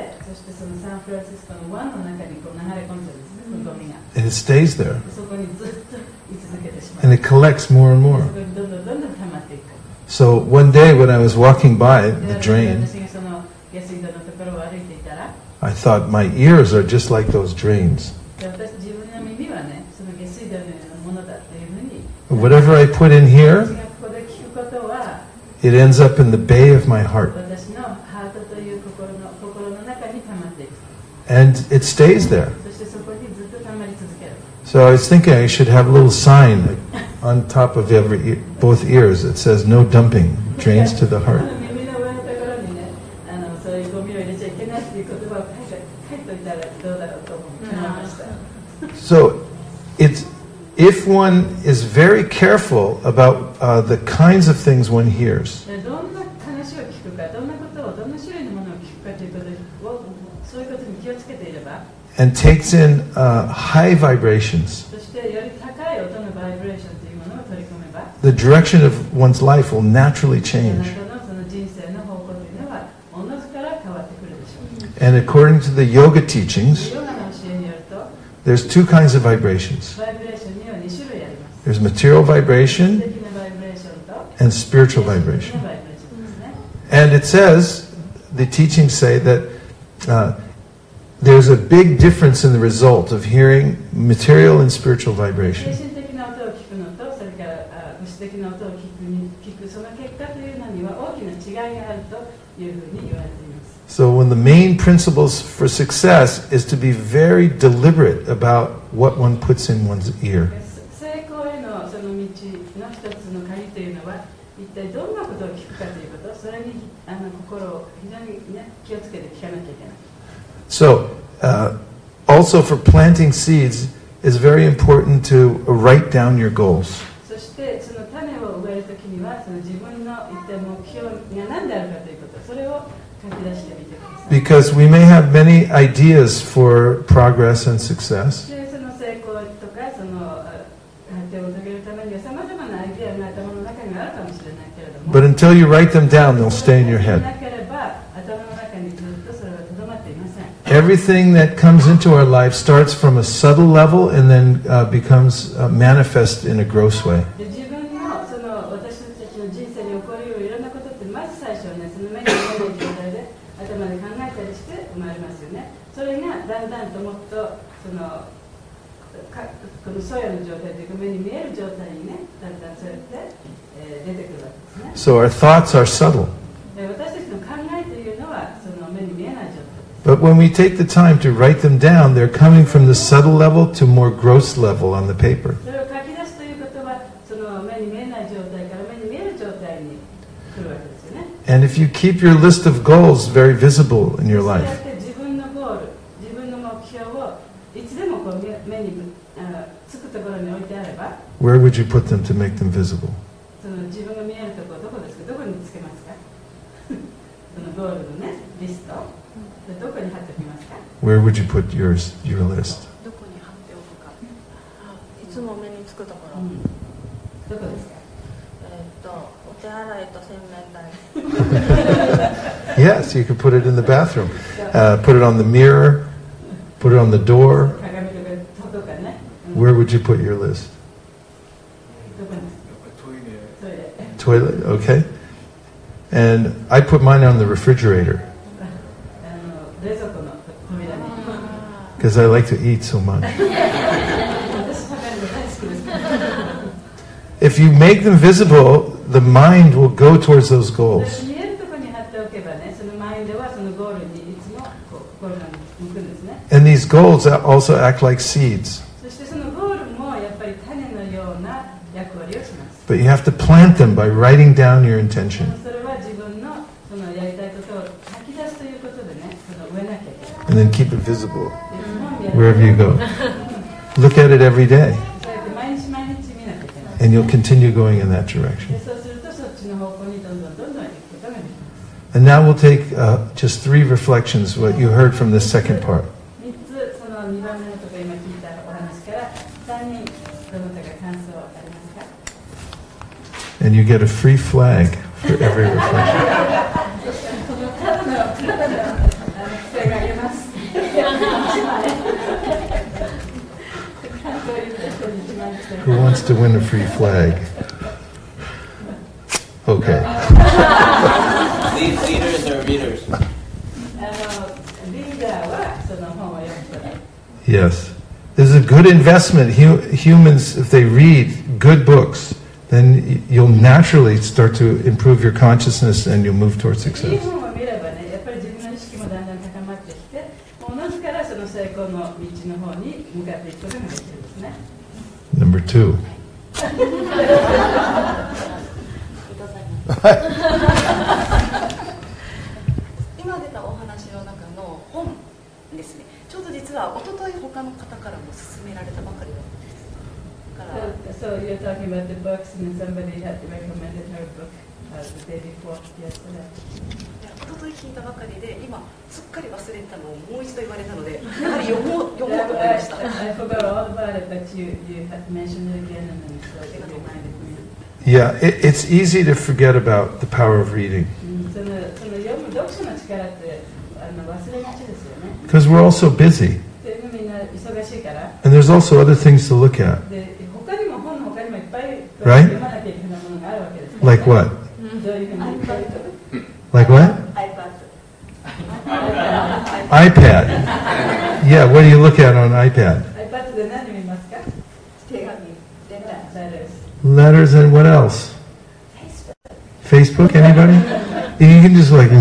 そしてそのサンフランシスコの湾の中にこう流れ込んでるんですね、ゴミが。 And it stays there, そこにずっと居続けてしまう。 and it collects more and more. そこにどんどん溜まっていく。 So one day when I was walking by the で drain, 私がその下水道のところを歩いていたら、 I thought my ears are just like those drains. で自分の耳はね、その下水道のようなものだというふうに。 Whatever I put in 私 here, がここで聞くことは、 it ends up in the bay of my heart. 私のハートという心の中に溜まっていく。 And it stays there. そしてそこにずっと溜まり続ける。 So I was thinking I should have a little sign on top of both ears that says no dumping, drains to the heart. 耳の上のところにね、そういうゴミを入れちゃいけないっていう言葉を書いておいたらどうだろうと思いました。 So if one is very careful about the kinds of things one hears, どんな話を聞くか、どんなことを、どんな種類のものを聞くかということを、そういうことに気をつけていれば、 and takes in high vibrations, そしてより高い音のバイブレーションというものを取り込めば、 the direction of one's life will naturally あ change. なたのその人生の方向というのは、おのずから変わってくるでしょう。 And according to the yoga teachings, ヨガの教えによると、 there's two kinds of vibrations. バイブレーションには2種類あります。 There's material 物 vibration 的なバイブレーションと、 and spiritual 精神的な vibration. バイブレーションですね。 And it says, the teachings say that there's a big difference in the result of hearing material and spiritual 精 vibration. 神的な音を聞くのと、それから物質的な音を聞くその結果というのには大きな違いがあるというふうに言われています。 So when the main principles for success is to be very deliberate about what one puts in one's ear. 成功へのその道の一つの鍵というのは、一体どんなことを聞くかということ、それに心を非常に、ね、気をつけて聞かなきゃいけない。 So also for planting seeds, it's very important to write down your goals. そしてその種を植えるときには、その自分の一体目標が何であるかということ、それを書き出してみてください。 Because we may have many ideas for progress and success. でその成功とかその手を遂げるためにはさまざまなアイデアが頭の中にあるかもしれないけれども、 But until you write them down, they'll stay in your head. なければ頭の中にずっとそれはとどまっていません。 Everything that comes into our life starts from a subtle level and then becomes manifest in a gross way. で自分のその私たちの人生に起こりうるいろんなことってまず最初はね、その目に見えない状態で頭で考えたりして生まれますよね。それがだんだんともっとそのこのソヤの状態というか目に見える状態にね、だんだんそうやって、出てくるわけですね。 So our thoughts are subtle. 私たちの考えというのはその目に見えない状態。 But when we take the time to write them down, they're coming from the subtle level to more gross level on the paper. それを書き出すということは、その目に見えない状態から目に見える状態に来るわけですよね。 And if you keep your list of goals very visible in your そうやっ life, て自分のゴール、自分の目標をいつでもこう目につくところに置いてあれば、 where would you put them to make them visible? その自分が見えるところどこですか？どこにつけますか？そのゴールのねリスト、どこに貼っておきますか？ Where would you put your list? どこに貼っておくか。いつも目につくところ。 どこですか？ お手洗いと洗面台。 Yes, you could put it in the bathroom. Put it on the mirror. Put it on the door. 鏡とか戸とかね。 Where would you put your list? どこに？トイレ。 Toilet, okay. And I put mine on the refrigerator 冷蔵庫の扉に。 because I like to eat so much. 私食べるの大好きです。 If you make them visible, the mind will go towards those goals. 見えるところに貼っておけばね、そのマインドはそのゴールにいつも心が向くんですね。 And these goals also act like seeds. そしてそのゴールもやっぱり種のような役割をします。 But you have to plant them by writing down your intention. それは自分のそのやりたいことを書き出すということでね、その植えなきゃいけない。 And then keep it visible wherever you go. Look at it every day. そうやって毎日毎日見なきゃいけない。 And you'll continue going in that direction. でそうするとそっちの方向にどんどんどんどん行くことができます。 And now we'll take just 3 reflections, what you heard from this second part. 3つその2番目のところ今聞いたお話から3人どなたか感想ありますか？ And you get a free flag for every reflection. Who wants to win a free flag? Okay. Leaders or readers? Yes. This is a good investment. Humans, if they read good books, then you'll naturally start to improve your consciousness and you'll move towards success. Number 2. 今出たお話の中の本ですね。ちょうど実は一昨日他の方からも勧められたばかりなんです。 So you're talking about the books and somebody had recommended her book the day before yesterday. 一昨日聞いたばかりで今すっかり忘れてたのをもう一度言われたのでやはり読もうと思いました。 I forgot all about it, but you had mentioned it again and then so it reminded me. Yeah, it's easy to forget about the power of reading. その読む読書の力って忘れがちですよね。 Because we're all so busy. でみんな忙しいから。 And there's also other things to look at. で他にも本の他にもいっぱい Right? 読まなきゃいけないものがあるわけです。 Like what? どういうふうに Like what? iPad. Yeah, what do you look at on iPad? iPad で何見ますか？手紙、 Letters and what else? Facebook, anybody? You can just like,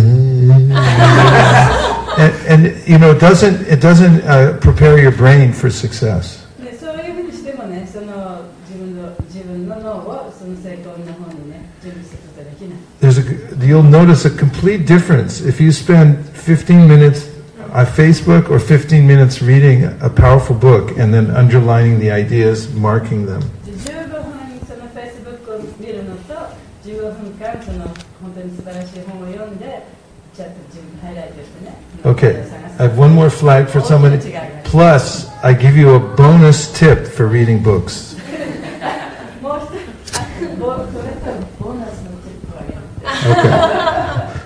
and you know, it doesn't prepare your brain for success. そういうふうにしてもね、その自分の脳をその成功の方にね準備することができない。 You'll notice a complete difference if you spend 15 minutes on Facebook or 15 minutes reading a powerful book and then underlining the ideas, marking them. 15分その Facebook を見るのと15分間その本当に素晴らしい本を読んでちゃんと自分でハイライトしてね。 Okay, I have one more flag for somebody. Plus, I give you a bonus tip for reading books. もう一つ、それとボーナスのチップをあげる。 Okay.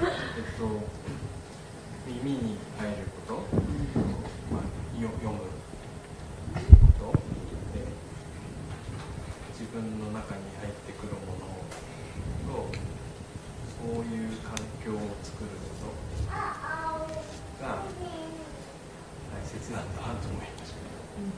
耳に入ること、読むことで、自分の中に入ってくるものと、そういう環境を作ることが大切なんだと思いました。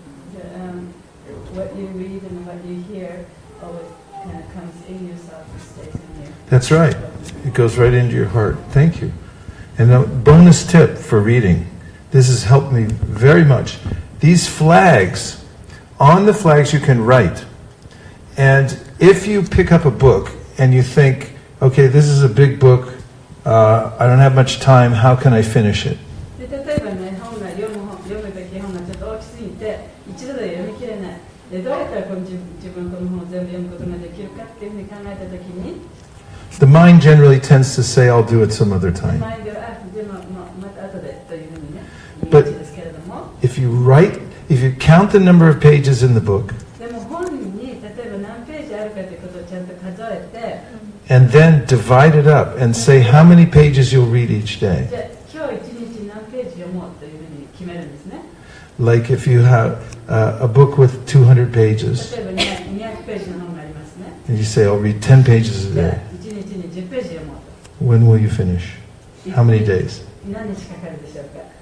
What you read and what you hear always kind of comes in yourself and stays in you. That's right. It goes right into your heart. Thank you. And a bonus tip for reading. This has helped me very much. These flags, on the flags you can write. And if you pick up a book and you think, okay, this is a big book, I don't have much time, how can I finish it? 例えばね、本が読むべき本がちょっと大きすぎて一度で読み切れない。で、どうやったら自分この本を全部読むことができるかっていうふうに考えたときに、 The mind generally tends to say, I'll do it some other time. マインドはでもまた後でというふうにね、言いがちですけれども。 If you count the number of pages in the book, でも本に例えば何ページあるかということをちゃんと数えて、 and then divide it up and say how many pages you'll read each day. じゃあ今日一日何ページ読もうというふうに決めるんですね。 Like if you have a book with 200 pages, 例えば200ページの本がありますね。 and you say, I'll read 10 pages a じゃあ day. 一日に10ページ読もうと。 When will you finish? How many days? 何日かかるでしょうか。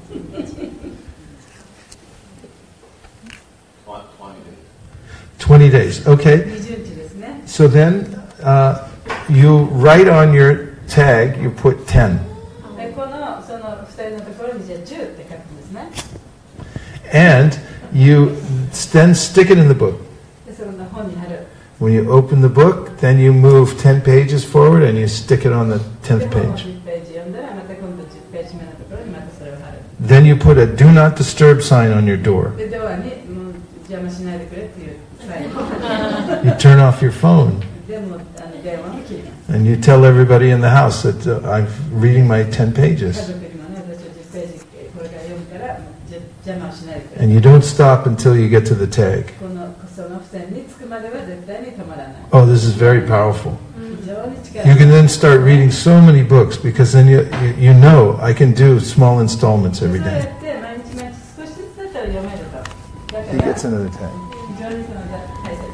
20 days. Okay. 20日ですね。 So then you write on your tag, you put 10. でこのその付箋のところにじゃあ10って書くんですね。 And you then stick it in the book. でその本に貼る。 When you open the book, then you move 10 pages forward and you stick it on the 10th でも page. 10ページ読んだらまた今度10ページ目のところにまたそれを貼る。 Then you put a do not disturb sign on your door. でドアにもう邪魔しないでくれっていうサイン。 You turn off your phone でも電話も切ります。 and you tell everybody in the house that I'm reading my 10 家 pages. 族にもね、私は10ページこれから読むから邪魔をしないでくれ。 And you don't stop until you get to the tag. その付箋に着くまでは絶対に止まらない。 Oh, this is very powerful. 非常に力 You can then start reading so many books because then you know I can do small installments そう every や day. って毎日毎日少しずつだったら読めると。だ He から gets another tag. 非常にその大切。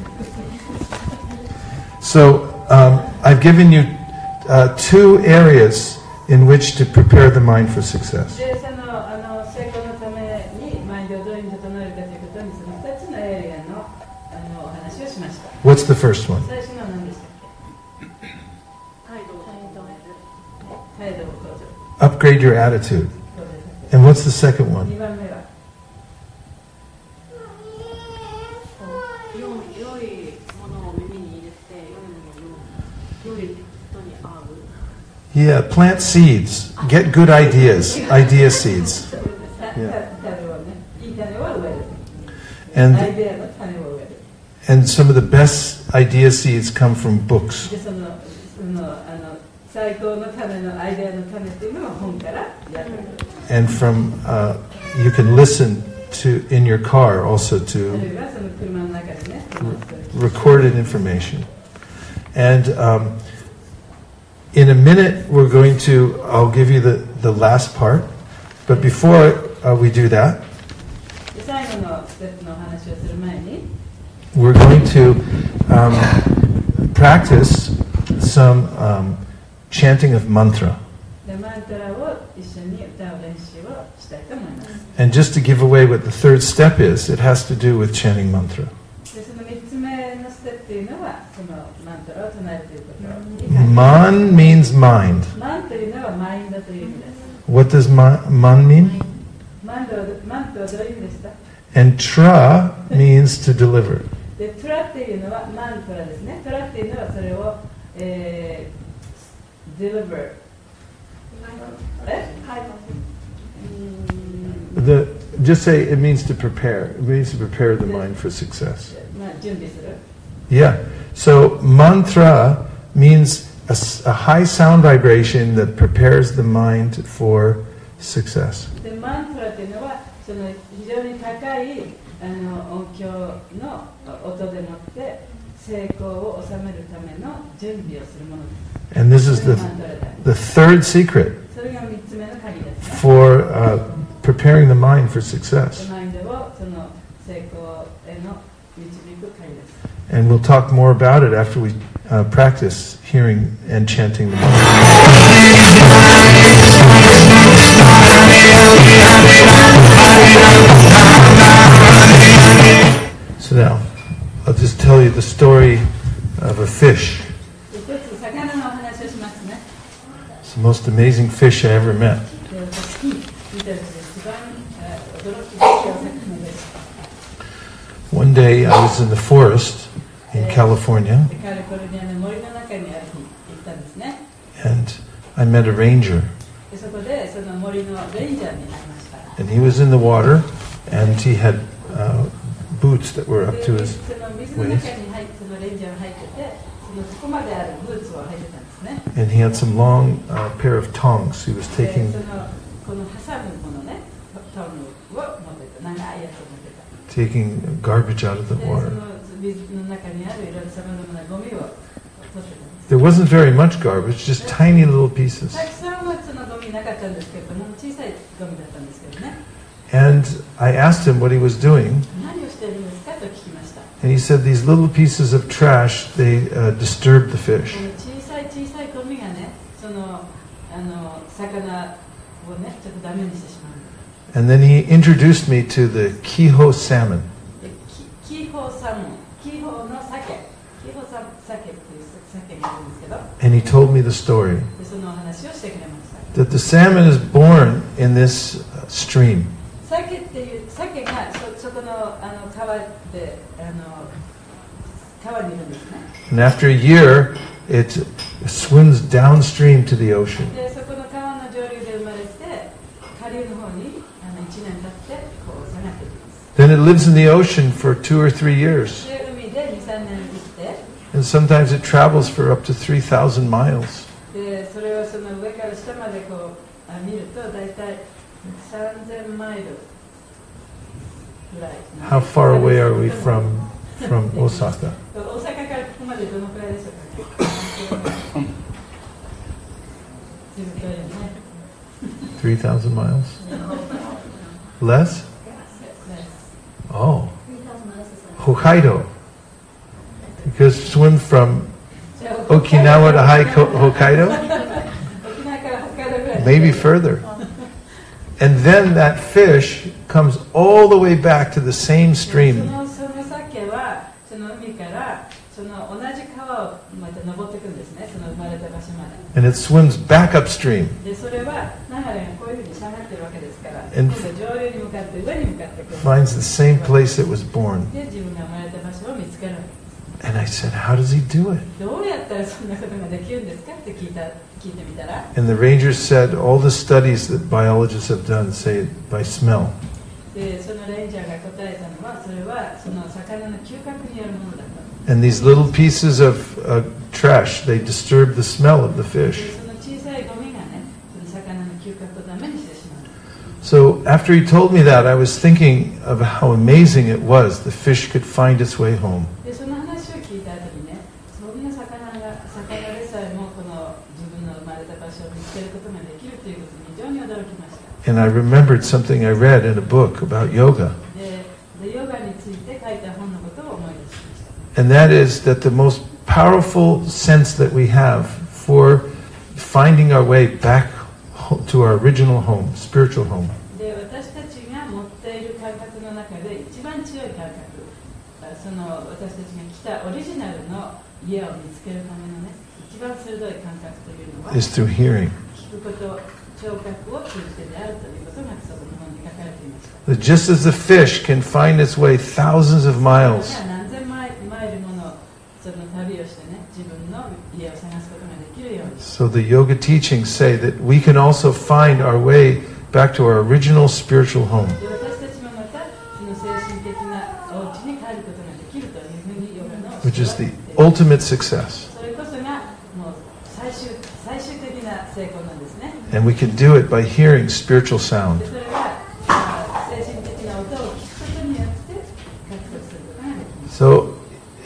So I've given you 2 areas in which to prepare the mind for success. で、その成功のためにマインドをどういうふうに整えるかということにその2つのエリアのお話をしました。 What's the first one? 最初のは何でしたっけ？態度を向上。 Upgrade your attitude. And what's the second one? 2番目は良いものを耳に入れて良いものを良い人に会う。 Yeah, plant seeds. Get good ideas. Idea seeds. 種をね、いい種を植える。 And アイデアの種を植える。 and some of the best idea seeds come from books. で、最高の種のアイデアの種っていうのは本からやる。 And from you can listen to in your car also あ to るいはその車の中でね、 recorded information. And in a minute, I'll give you the last part. But before we do that, で最後のステップのお話をする前に、 we're going to practice some chanting of mantra. でマントラを一緒に歌う練習をしたいと思います。 And just to give away what the third step is, it has to do with chanting mantra. でその3つ目のステップというのは、そのマントラを唱えるということに関係 Man means mind. マンというのはマインドという意味です。 What does man mean? マントはどういう意味でした？ And tra means to deliver. で、トラっていうのはマントラですね。トラっていうのはそれを、deliver。 Just say it means to prepare. It means to prepare the mind for success. まあ準備する。 Yeah. So mantra means a high sound vibration that prepares the mind for success. で、マントラっていうのはその非常に高い音響の音でもって成功を収めるための準備をするものです。 And this is the third secret for preparing the mind for success. And we'll talk more about it after we practice hearing and chanting the mantra. So now, I'll just tell you the story of a fish. It's the most amazing fish I ever met. One day I was in the forest in California, and I met a ranger. And he was in the water, and he had boots that were up to his waist. And he had some long pair of tongs. He was taking garbage out of the water. There wasn't very much garbage, just tiny little pieces. And I asked him what he was doing. And he said these little pieces of trash, they disturbed the fish. And then he introduced me to the Kiho salmon. And he told me the story that the salmon is born in this stream. And after a year, it swims downstream to the ocean. Then it lives in the ocean for 2 or 3 years. And sometimes it travels for up to 3,000 miles. How far away are we from Osaka? 3,000 miles? Less? Oh. Hokkaido. Because swim from Okinawa to Hokkaido? Maybe further. And then that fish comes all the way back to the same stream. And it swims back upstream. And finds the same place it was born. And I said, how does he do it? And the rangers said, all the studies that biologists have done say it by smell. And these little pieces of trash, they disturb the smell of the fish. So after he told me that, I was thinking of how amazing it was the fish could find its way home. And I remembered something I read in a book about yoga. And that is that the most powerful sense that we have for finding our way back to our original home, spiritual home, is through hearing. That just as the fish can find its way thousands of miles, so the yoga teachings say that we can also find our way back to our original spiritual home, which is the ultimate success. And we can do it by hearing spiritual sound.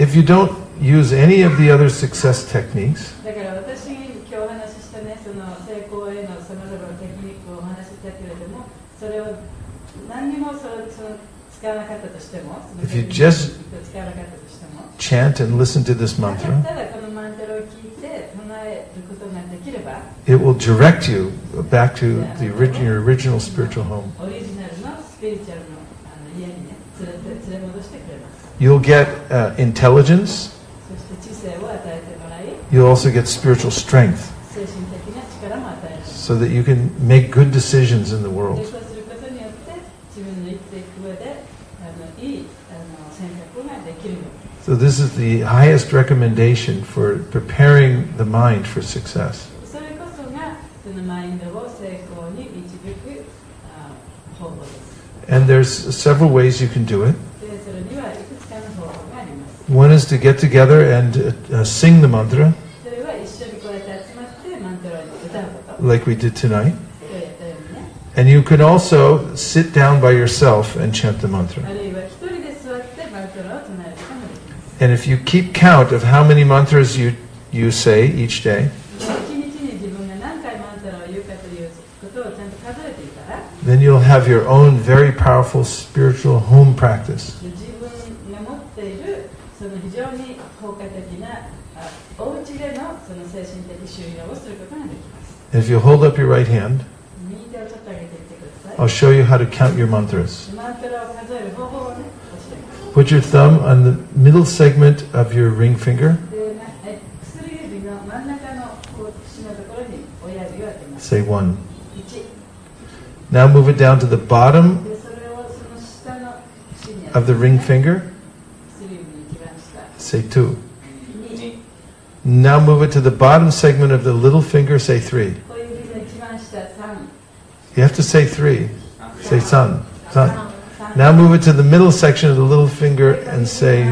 if you don't use any of the other success techniques, だから私今日お話ししたね、その成功へのさまざまなテクニックをお話ししたけれども、それを何にもその使わなかったとしても、その if you just 使わなかったとしても、 chant and listen to this た mantra, だこのマントラを聞いて唱えることができれば、 it will direct you back to your original spiritual home. オリジナルのスピリチュアルの家にね、連れ戻してくれます。 You'll get intelligence. そして知性を与えてもらい、 You'll also get spiritual strength 精神的な力も与える。 so that you can make good decisions in the で world. そうすることによって自分の生きていく上でいい選択ができるよ。 So this is the highest recommendation for preparing the mind for success. それこそがそのマインドを成功に導く方法です。 And there's several ways you can do it. でそれにはいくつかの方法があります。 One is to get together and sing the mantra それは一緒にこうやって集まってマントラを歌うこと。 like we did tonight. それをやったようにね。 And you can also sit down by yourself and chant the mantra. あるいは一人で座ってマントラを唱えることもできます。 And if you keep count of how many mantras you say each day, 一日に自分が何回マントラを言うかということをちゃんと数えていたら、 then you'll have your own very powerful spiritual home practice. 自分が持っているその非常に効果的なお家でのその精神的修養をすることができます。 And if you hold up your right hand, 右手をちょっと上げていってください。 I'll show you how to count your mantras. マントラを数える方法をね、教えます。 Put your thumb on the middle segment of your ring finger. で薬指の真ん中の節のところに親指を当てます。 Say 1. 1。 Now move it down to the bottom でそれをその下の節に of the ring finger. 薬指の一番下。 Say 2. 2。 Now move it to the bottom segment of the little finger. Say 3. 小指の一番下3。 You have to say 3. Say sun. Sun. Now move it to the middle section of the little finger and say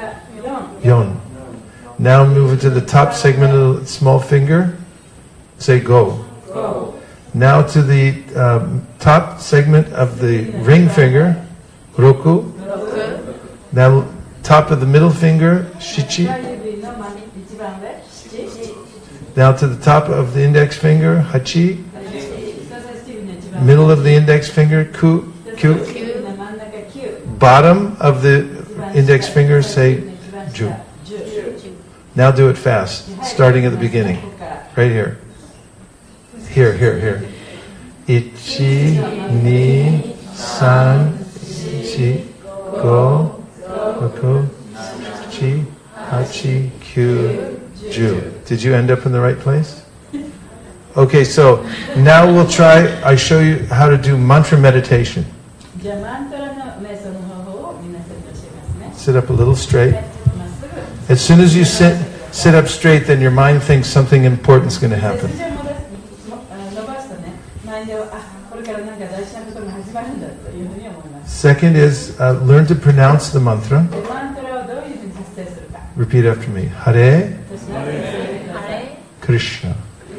4. Now move it to the top segment of the small finger. Say go. Go. Now to the top segment of the ring finger. Roku. Now top of the middle finger. Shichi. 親指の一番上7。 Now to the top of the index finger. Hachi. 人差し指の一番上 Middle of the index finger. Ku. 人 Q. 差し指の真ん中9。 Bottom of the index finger. Say Ju. Now do it fast, starting at the beginning. Right here. Here. Ichi, ni, san, ichi, go, roku, chi, hachi, kyu, ju. Did you end up in the right place? Okay, so now we'll try, I show you how to do mantra meditation. じゃあマントラの瞑想の方法を皆さんに教えますね。 Sit up a little straight. まっすぐ。 As soon as you sit up straight, then your mind thinks something important is going to happen. 背筋を伸ばすとね、マインドはこれから何か大事なことが始まるんだというふうに思います。 Second is learn to pronounce the mantra. でマントラをどういうふうに達成するか。 Repeat after me. Hare 私の先生でください。 Krishna.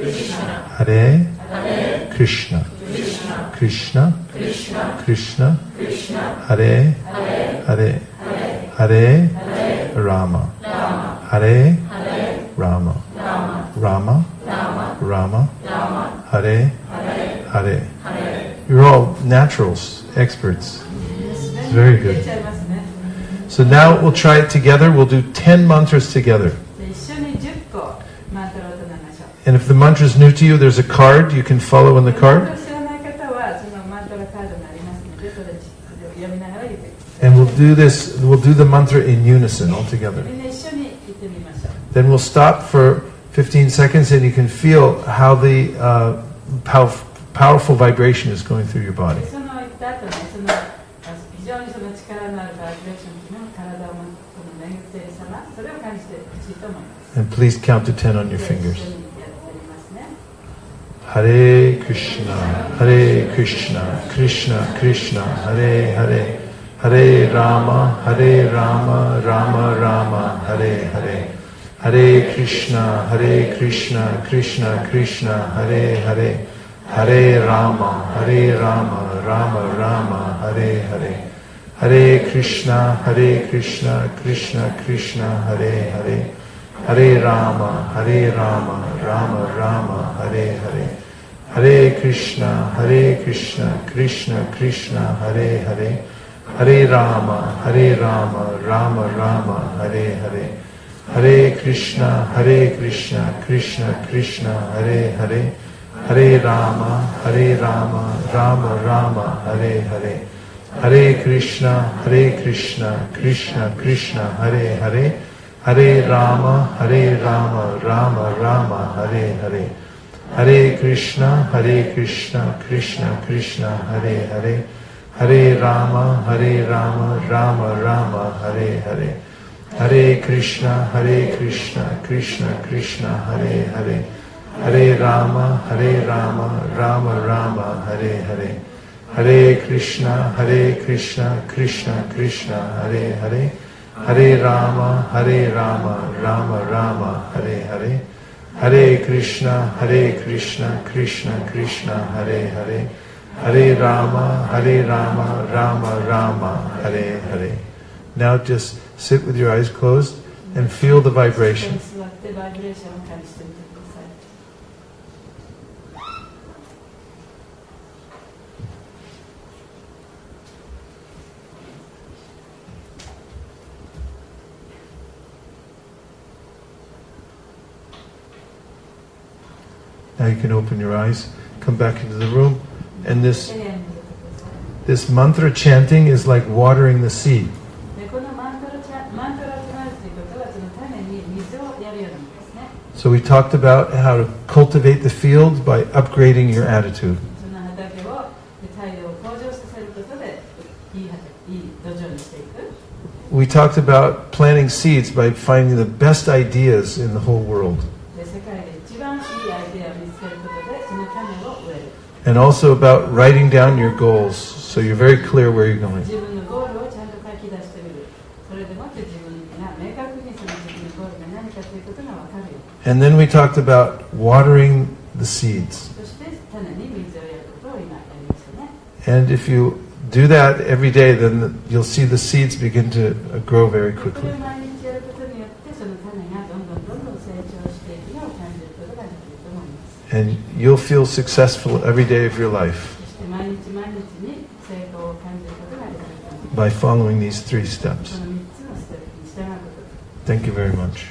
Hare Krishna. Krishna. Krishna. Hare Hare. Hare Rama. Hare Rama. Rama. Rama. Hare Hare. You're all naturals, experts. It's very 出 good. ちゃいますね。 So now we'll try it together. We'll do 10 mantras together. で一緒に10個マントラを唱えましょう。 And if the mantra is new to you, there's a card you can follow in the マント card. ラ知らない方はそのマントラカードがありますので、それを読みながら言ってください。 And we'll do this, we'll do the mantra in unison all together. みんな一緒に言ってみましょう。 Then we'll stop for 15 seconds and you can feel how the powerful vibration is going through your body. その言った後ね、非常にその力のあるバイブレーションの体を巡っている様、それを感じてほしいと思います。 And please count to 10 on your fingers. 一緒にやってみますね。 Hare Krishna, Hare Krishna, Krishna Krishna, Hare Hare, Hare Rama, Rama Rama, Hare Hare. Hare Krishna, Krishna Krishna, Hare Hare. Hare Rama, Rama Rama, Hare Hare. Hare Krishna, Krishna Krishna, Hare Hare, Hare Rama, Rama Rama, Hare Hare, Hare Krishna, Krishna Krishna, Hare Hare, Hare Rama, Rama Rama, Hare Hare, Hare Krishna, Krishna Krishna, Hare Hare, Hare Rama, Rama Rama, Hare Hare, Hare Krishna, Krishna Krishna, Hare Hare, Hare Rama, Rama Rama, Hare Hare, Hare Krishna, Krishna Krishna, Hare Hare, Hare Rama, Rama Rama, Hare Hare, Hare Krishna, Krishna Krishna, Hare Hare, Hare Rama, Rama Rama, Hare Hare, Hare Krishna, Krishna Krishna, Hare Hare, Hare Rama, Rama Rama, Hare Hare, Hare Krishna, Krishna Krishna, Hare Hare, Hare Rama, Rama Rama, Hare Hare. Now just sit with your eyes closed and feel the vibration. Now you can open your eyes, come back into the room, and this mantra chanting is like watering the seed. So we talked about how to cultivate the field by upgrading your attitude. We talked about planting seeds by finding the best ideas in the whole world. And also about writing down your goals, so you're very clear where you're going. And then we talked about watering the seeds. And if you do that every day, then you'll see the seeds begin to grow very quickly. And you'll feel successful every day of your life by following these 3 steps. Thank you very much.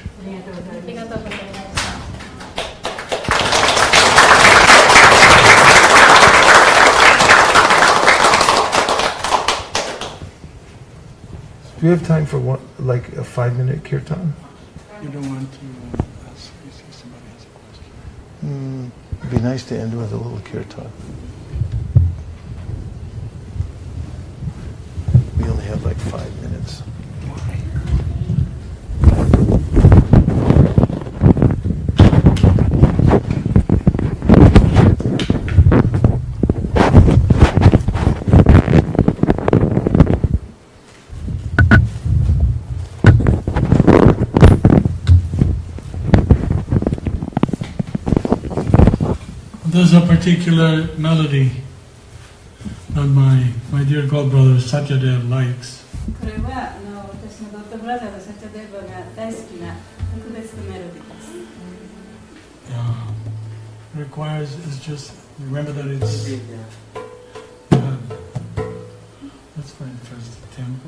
Do we have time for a 5-minute kirtan? You don't want to ask if somebody has a question? It'd be nice to end with a little kirtan. We only have 5 minutes. There's a particular melody that my dear godbrother Satyadev likes. Requires is just remember that it's. Let's find first the tempo.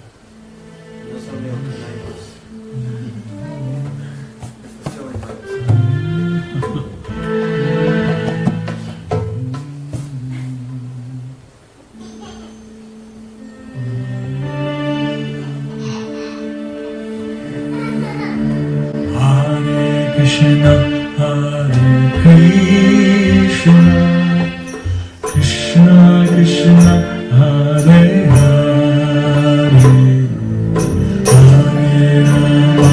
Krishna, Hare Krishna, Krishna Krishna, Hare Hare, Hare Rama,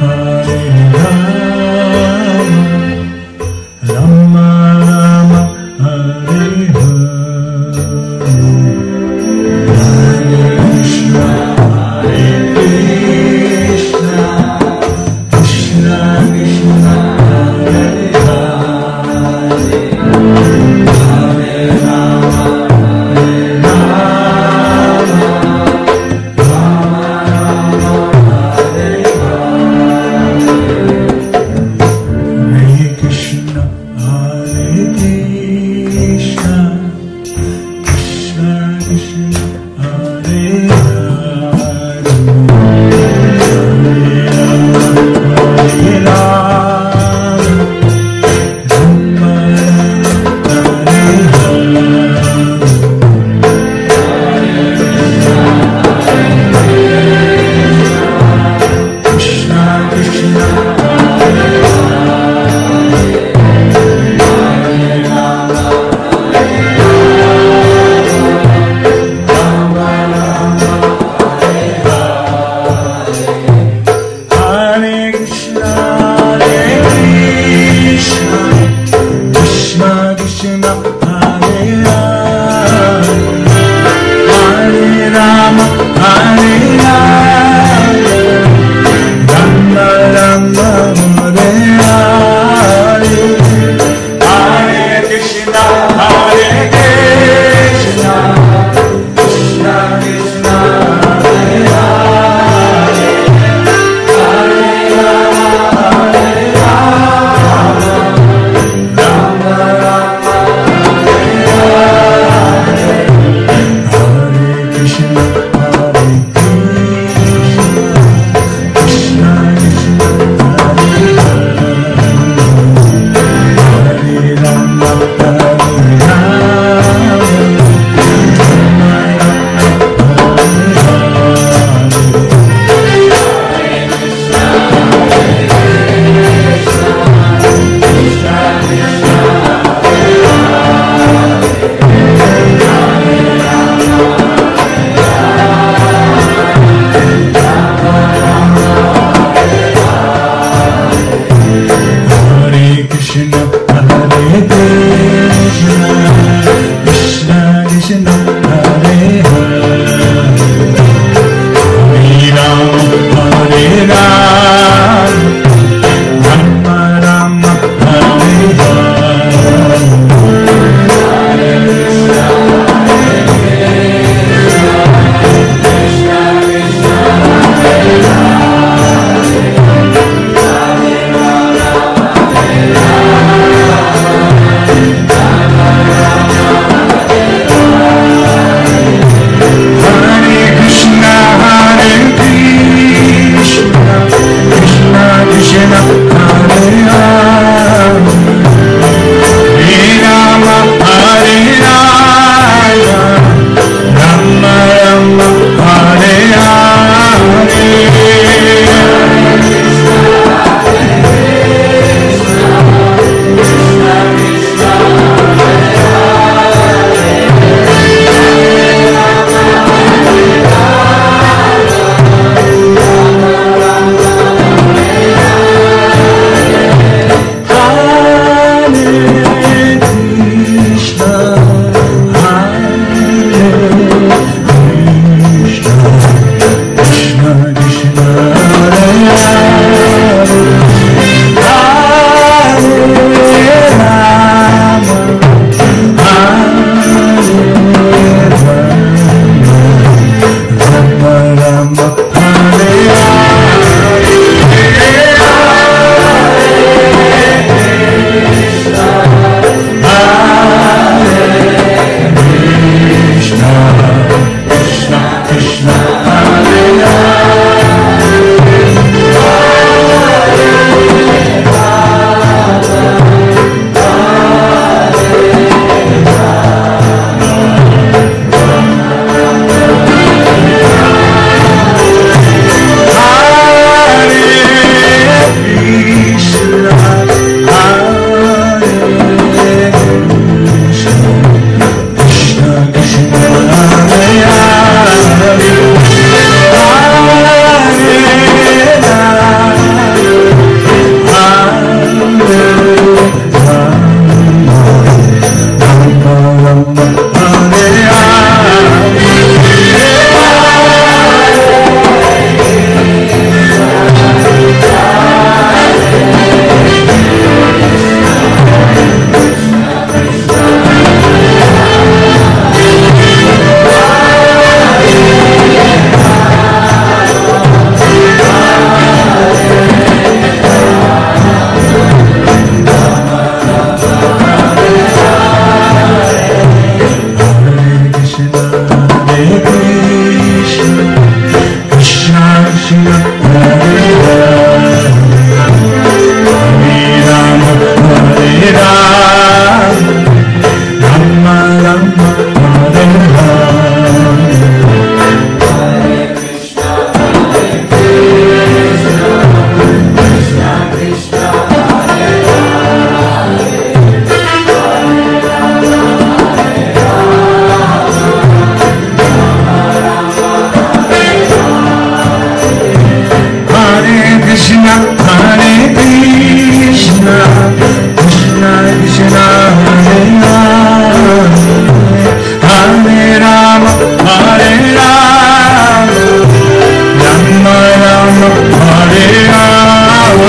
Rama Rama, Hare Hare, Hare Krishna, Hare Krishna, Krishna Krishna, Hare Hare. Hare Krishna, Hare Krishna, Krishna Krishna, Hare Rama, Hare Rama, Hare Rama, Rama Rama, Hare Rama.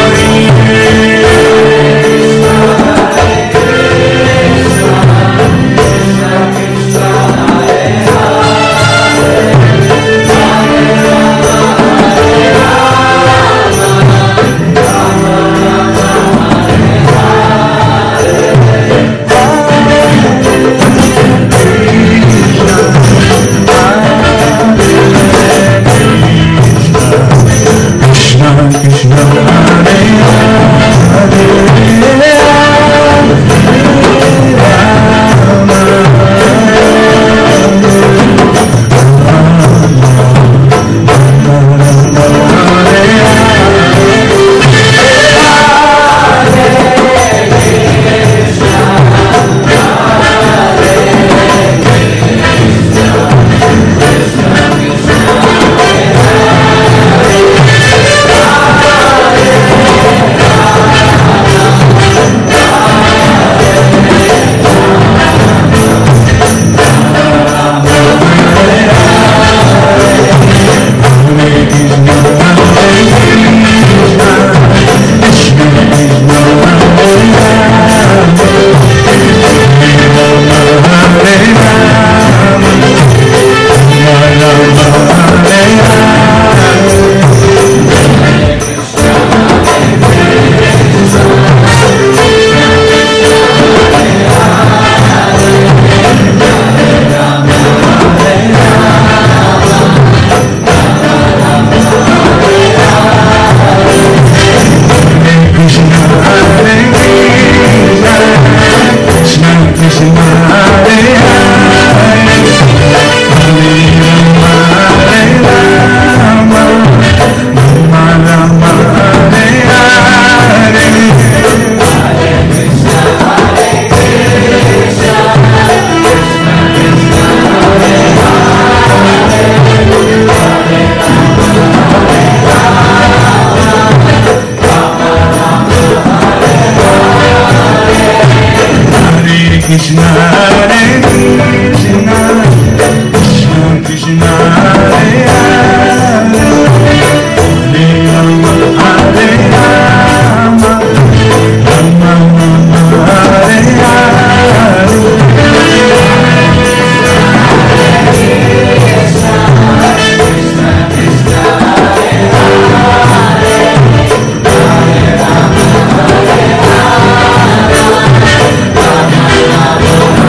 Hare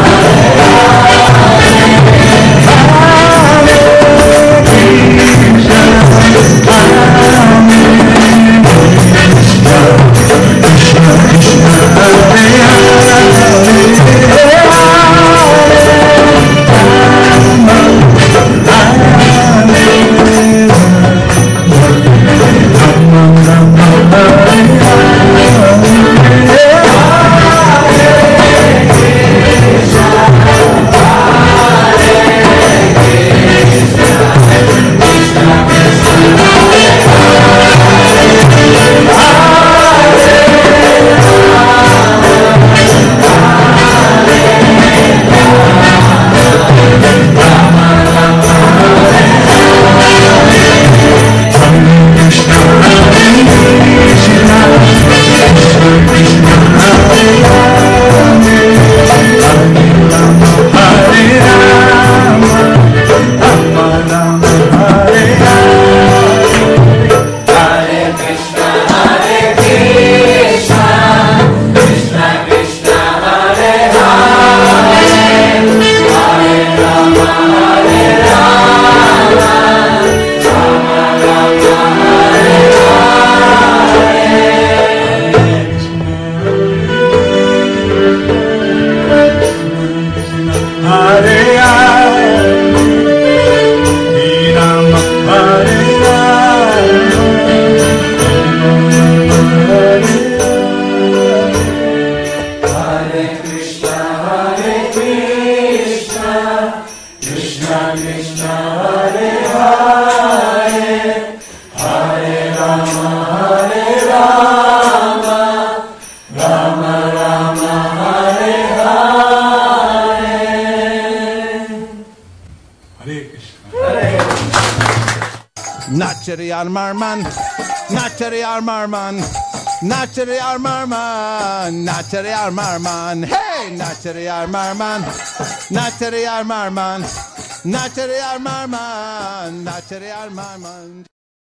Nachari Armarman, Nachari Armarman, Nachari Armarman, Nachari Armarman, hey, Nachari Armarman, Nachari Armarman, Nachari Armarman, Nachari Armarman.